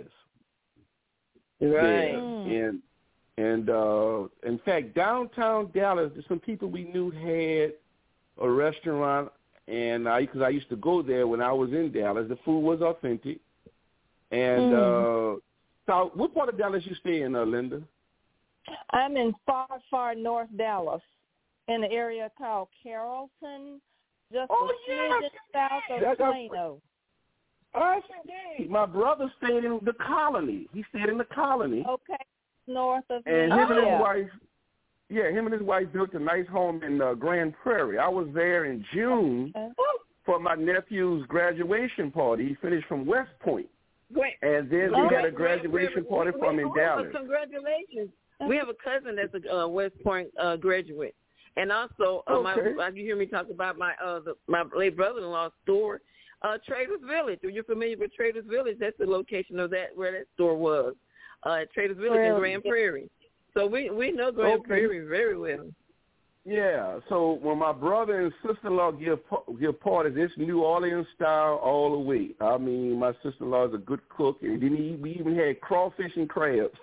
Right. There. And and uh, in fact, downtown Dallas, there's some people we knew had a restaurant, and I because I used to go there when I was in Dallas. The food was authentic. And mm. uh, so, what part of Dallas you stay in, uh, Linda? I'm in far, far north Dallas, in an area called Carrollton. Just oh, a smidgen yeah. south of That's Plano. I see. My brother stayed in the Colony. He stayed in the Colony. Okay, north of and me. him and yeah. his wife, yeah, him and his wife built a nice home in uh, Grand Prairie. I was there in June okay. for my nephew's graduation party. He finished from West Point, Great. and then oh, we had a graduation we, party we, from we, in we, Dallas. Congratulations! We have a cousin that's a uh, West Point uh, graduate. And also, uh, okay. my, you hear me talk about my uh, the, my late brother-in-law's store, uh, Traders Village. Are you familiar with Traders Village? That's the location of that where that store was, uh, Traders Village really? in Grand Prairie. So we we know Grand okay. Prairie very well. Yeah. So when my brother and sister-in-law give give parties, it's New Orleans style all the way. I mean, my sister-in-law is a good cook, and then he, we even had crawfish and crabs.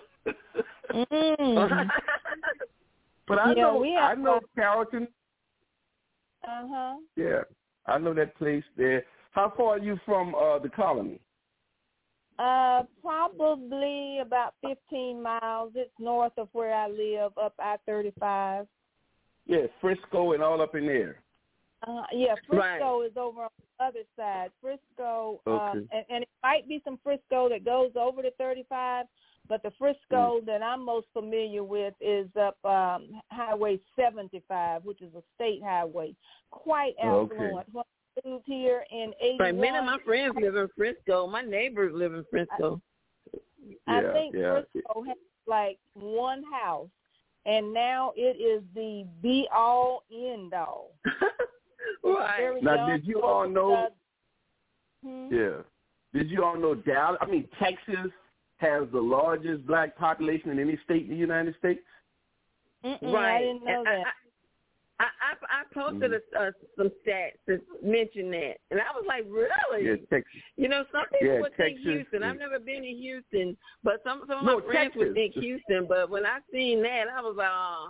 mm. But I yeah, know we have, I know Carrollton. Uh huh. Yeah, I know that place there. How far are you from uh, the Colony? Uh, probably about fifteen miles. It's north of where I live, up I thirty-five. Yeah, Frisco and all up in there. Uh, yeah, Frisco right. is over on the other side. Frisco, okay. um, and, and it might be some Frisco that goes over to thirty-five. But the Frisco mm. that I'm most familiar with is up um, Highway seventy-five, which is a state highway. Quite affluent. Okay. When I moved here in eighty-one. Right, many of my friends live in Frisco. My neighbors live in Frisco. I, I yeah, think yeah. Frisco has like one house, and now it is the be-all, end-all. Right. Now, did you all know? Hmm? Yeah. Did you all know Dallas? I mean, Texas has the largest black population in any state in the United States. Mm-mm, right. I didn't know and that. I, I, I posted mm-hmm. a, uh, some stats that mention that, and I was like, really? Yeah, Texas. You know, some people yeah, would Texas, think Houston. yeah. I've never been in Houston, but some some of no, my friends Texas. would think Houston. But when I seen that, I was like,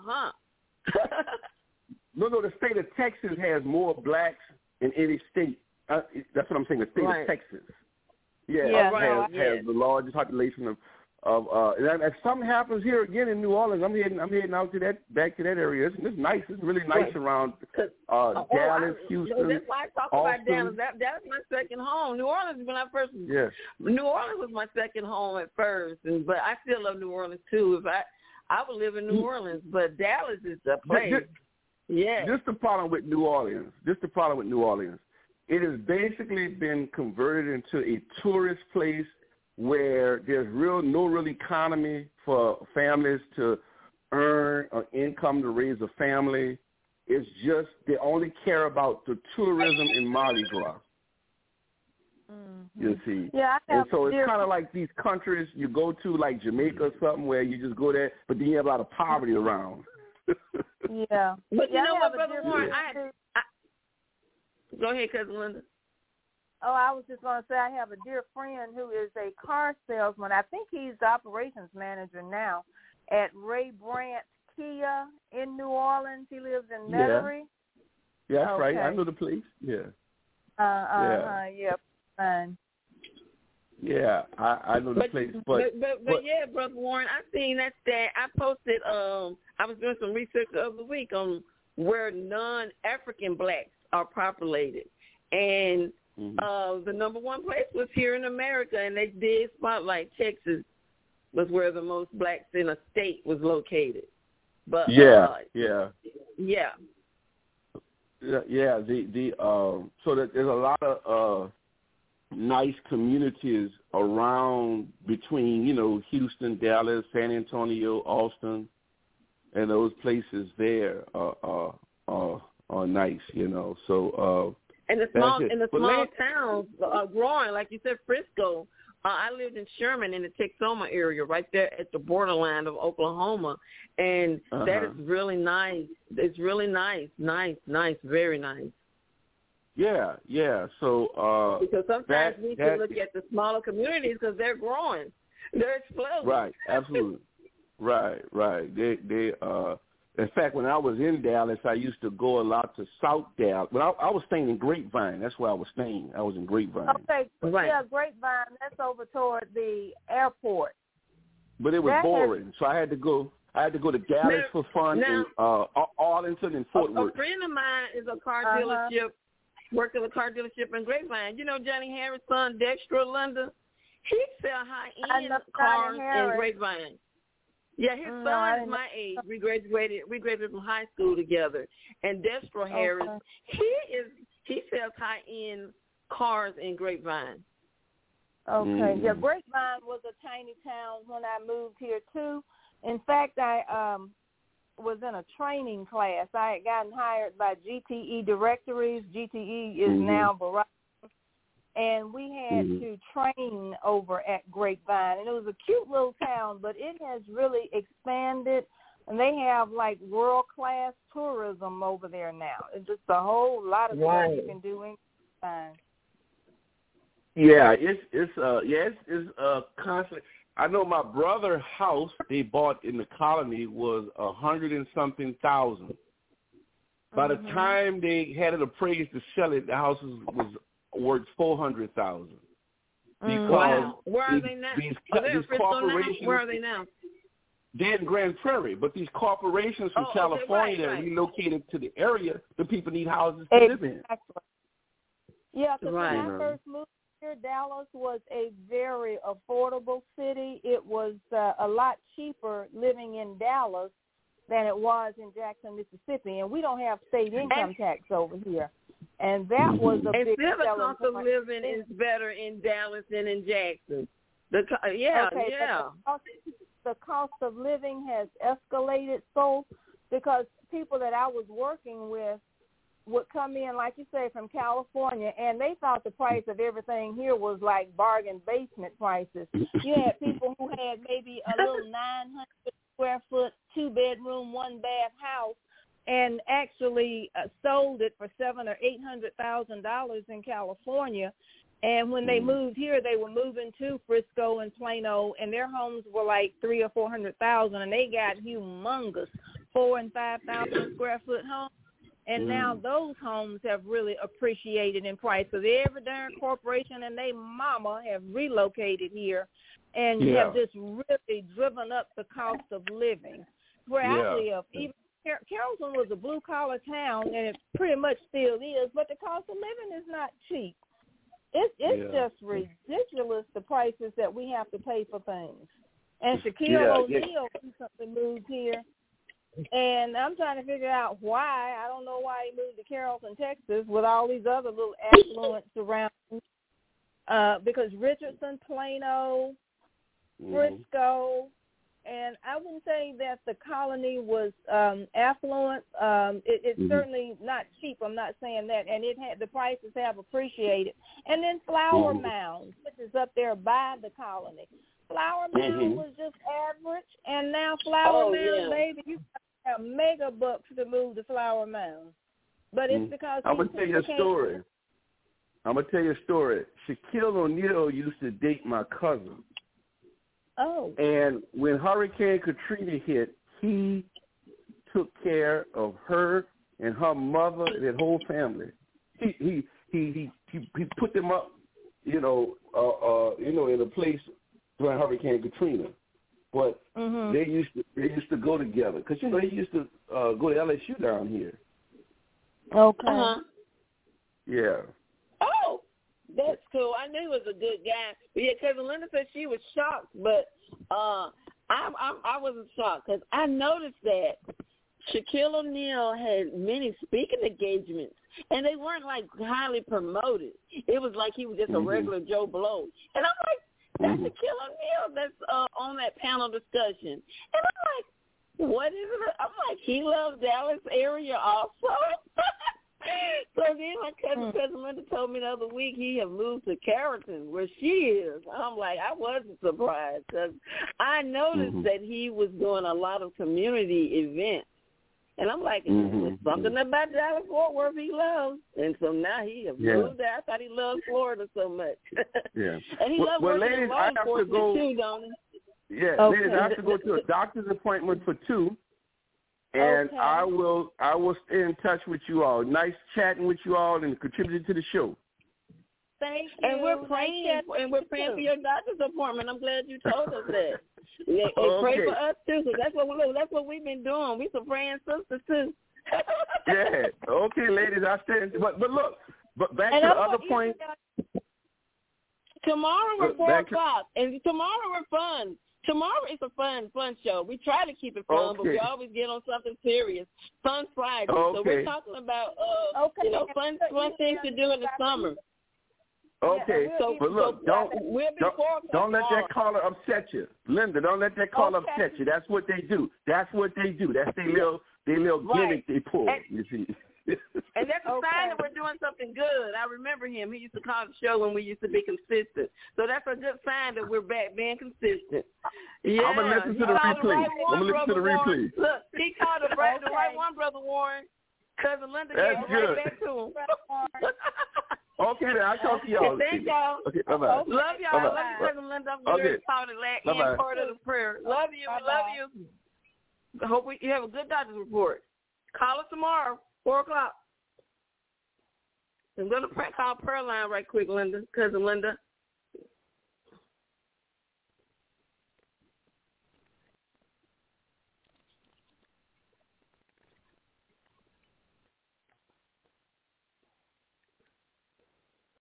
uh huh. no, no, the state of Texas has more blacks in any state. Uh, that's what I'm saying. The state right. of Texas. Yeah, yeah has, right. has the largest population of of. Uh, and if something happens here again in New Orleans, I'm heading. I'm heading out to that back to that area. It's, it's nice. It's really nice right. around uh, oh, Dallas, I, Houston. That's why I talk Austin. about Dallas. That that's my second home. New Orleans when I first. Yeah. New Orleans was my second home at first, and but I still love New Orleans too. If I I would live in New Orleans, but Dallas is the place. Just, yeah. Just the problem with New Orleans. Just the problem with New Orleans. It has basically been converted into a tourist place where there's real no real economy for families to earn an income to raise a family. It's just they only care about the tourism in Mardi Gras. Mm-hmm. You see. Yeah, I have and so it's dear- kind of like these countries you go to, like Jamaica or something, where you just go there, but then you have a lot of poverty around. Yeah. But you yeah, know I what, have a Brother dear Warren? friend I, I, go ahead, Cousin Linda. Oh, I was just going to say I have a dear friend who is a car salesman. I think he's the operations manager now at Ray Brandt Kia in New Orleans. He lives in Metairie. Yeah, that's Okay. right. I know the place. Yeah. Uh, uh, Yeah. uh, yep. Fine. Yeah, I, I know the But, place. But, but, but, but but yeah, Brother Warren, I seen that stat. I posted, um, I was doing some research the other week on where non-African blacks are populated. And mm-hmm. uh, the number one place was here in America, and they did spotlight Texas was where the most blacks in a state was located. But yeah, uh, yeah. Yeah. Yeah, yeah, the the um so that there's a lot of uh nice communities around between, you know, Houston, Dallas, San Antonio, Austin, and those places there are are are, are nice, you know. So uh and the small that's it. and the But small let- towns are growing, like you said, Frisco. Uh, I lived in Sherman in the Texoma area, right there at the borderline of Oklahoma, and Uh-huh. that is really nice. It's really nice, nice, nice, very nice. Yeah, yeah. So uh Because sometimes that, we that, can look at the smaller communities because they're growing, they're exploding. Right, absolutely. right, right. They they uh in fact, when I was in Dallas, I used to go a lot to South Dallas. When I, I was staying in Grapevine, that's where I was staying. I was in Grapevine. Okay, Right. yeah, Grapevine, that's over toward the airport. But it was That boring, has- so I had to go. I had to go to Dallas Now- for fun now- in uh, Arlington and Fort A, Worth. a friend of mine is a car Uh-huh. dealership, worked at a car dealership in Grapevine. You know Johnny Harris' son, Dexter London? He sell I high-end know cars Johnny in Harris. Grapevine. Yeah, his No, I son is didn't my age. We graduated we graduated from high school together. And Dexter Harris, Okay. he is he sells high-end cars in Grapevine. Okay. Mm. Yeah, Grapevine was a tiny town when I moved here too. In fact, I um was in a training class. I had gotten hired by G T E Directories. G T E is Mhm. now Verizon. And we had Mhm. to train over at Grapevine. And it was a cute little town, but it has really expanded. And they have, like, world-class tourism over there now. It's just a whole lot of Right. stuff you can do in Grapevine. Yeah, it's it's uh yeah it's, it's uh constantly. I know my brother's house they bought in the colony was a hundred and something thousand. By the Mhm. time they had it appraised to sell it, the house was, was worth four hundred thousand. Because Wow. Where are these, they now? these, Are they in these Frisco now? corporations, Where are they now? they're in Grand Prairie, but these corporations from Oh, okay, California right, that right. relocated to the area, the people need houses to live in. Exactly. Yeah, because Right. when I first moved here, Dallas was a very affordable city. It was uh, a lot cheaper living in Dallas than it was in Jackson, Mississippi, and we don't have state income And- tax over here. And that was a And big still the selling cost of point. living is better in Dallas than in Jackson. The co- yeah, Okay, yeah. but the cost, the cost of living has escalated so because people that I was working with would come in, like you say, from California, and they thought the price of everything here was like bargain basement prices. You had people who had maybe a little nine hundred square foot, two bedroom, one bath house, and actually uh, sold it for seven or eight hundred thousand dollars in California. And when they moved here, they were moving to Frisco and Plano, and their homes were like three or four hundred thousand, and they got humongous four and five thousand square foot homes. And now those homes have really appreciated in price. So every darn corporation and they mama have relocated here and Yeah. have just really driven up the cost of living. Where Yeah. I live, even Car- Carrollton was a blue-collar town, and it pretty much still is, but the cost of living is not cheap. It's it's Yeah. just ridiculous, the prices that we have to pay for things. And Shaquille Yeah, O'Neal yeah. recently moved here, and I'm trying to figure out why. I don't know why he moved to Carrollton, Texas, with all these other little affluent surroundings. Uh, because Richardson, Plano, Mhm. Frisco, And I wouldn't say that the colony was um, affluent. Um, it, it's mm-hmm. certainly not cheap. I'm not saying that. And it had the prices have appreciated. And then Flower mm-hmm. Mound, which is up there by the colony. Flower Mound mm-hmm. was just average, and now Flower oh, Mound, yeah. baby, you got a mega bucks to move to Flower Mound. But it's mm-hmm. because I'm gonna tell you a story. I'm gonna tell you a story. Shaquille O'Neal used to date my cousin. Oh. And when Hurricane Katrina hit, he took care of her and her mother and that whole family. He he he he he, he put them up, you know, uh, uh, you know, in a place during Hurricane Katrina. But mm-hmm. they used to they used to go together because you know he used to uh, go to L S U down here. Okay. Uh-huh. Yeah. Oh. That's cool. I knew he was a good guy. But yeah, Cousin Linda said she was shocked, but uh, I, I, I wasn't shocked because I noticed that Shaquille O'Neal had many speaking engagements, and they weren't like highly promoted. It was like he was just mm-hmm. a regular Joe Blow. And I'm like, that's mm-hmm. Shaquille O'Neal that's uh, on that panel discussion. And I'm like, what is it? I'm like, he loves Dallas area also. So then my cousin, cousin Linda told me the other week he had moved to Carrollton, where she is. I'm like, I wasn't surprised because I noticed mm-hmm. that he was doing a lot of community events. And I'm like, mm-hmm. there's something about Dallas Fort Worth he loves. And so now he has yeah. moved there. I thought he loved Florida so much. Yeah. And he well, loves well, working ladies, in law I have to enforcement go, too, don't he? Yeah, okay. ladies, I have to go to a doctor's appointment for two. And okay. I will I will stay in touch with you all. Nice chatting with you all and contributing to the show. Thank you. And we're praying nice and we're praying for your doctor's appointment. I'm glad you told us that. Yeah, and okay. pray for us too, because that's what we look, that's what we've been doing. We some praying sisters too. Yeah. Okay, ladies, I stand. But but look, but back and to I'm the other point. Tomorrow we're four back o'clock, to... and tomorrow we're fun. Tomorrow is a fun, fun show. We try to keep it fun, okay. but we always get on something serious. Fun Friday. Okay. So we're talking about, uh, okay. you know, fun, fun things to do in the summer. Okay, yeah, so, but look, don't we'll don't, don't let that caller upset you, Linda. Don't let that caller okay. upset you. That's what they do. That's what they do. That's their little their little right. gimmick they pull. And, you see. And that's a okay. sign that we're doing something good. I remember him. He used to call the show when we used to be consistent. So that's a good sign that we're back being consistent. Yeah. I'm gonna listen to the replay. Right I'm gonna listen to the replay. Look, he called the right, okay. the right one, Brother Warren. Cousin Linda that's gave good. right back to him. Okay, then I'll talk to y'all. Thank y'all. Okay, bye bye. Love y'all. Bye-bye. Love you, Cousin Linda. I'm okay. going to call the last part of the prayer. Love you. Bye-bye. Love you. I hope we, you have a good doctor's report. Call us tomorrow, four o'clock. I'm going to call prayer line right quick, Linda, Cousin Linda.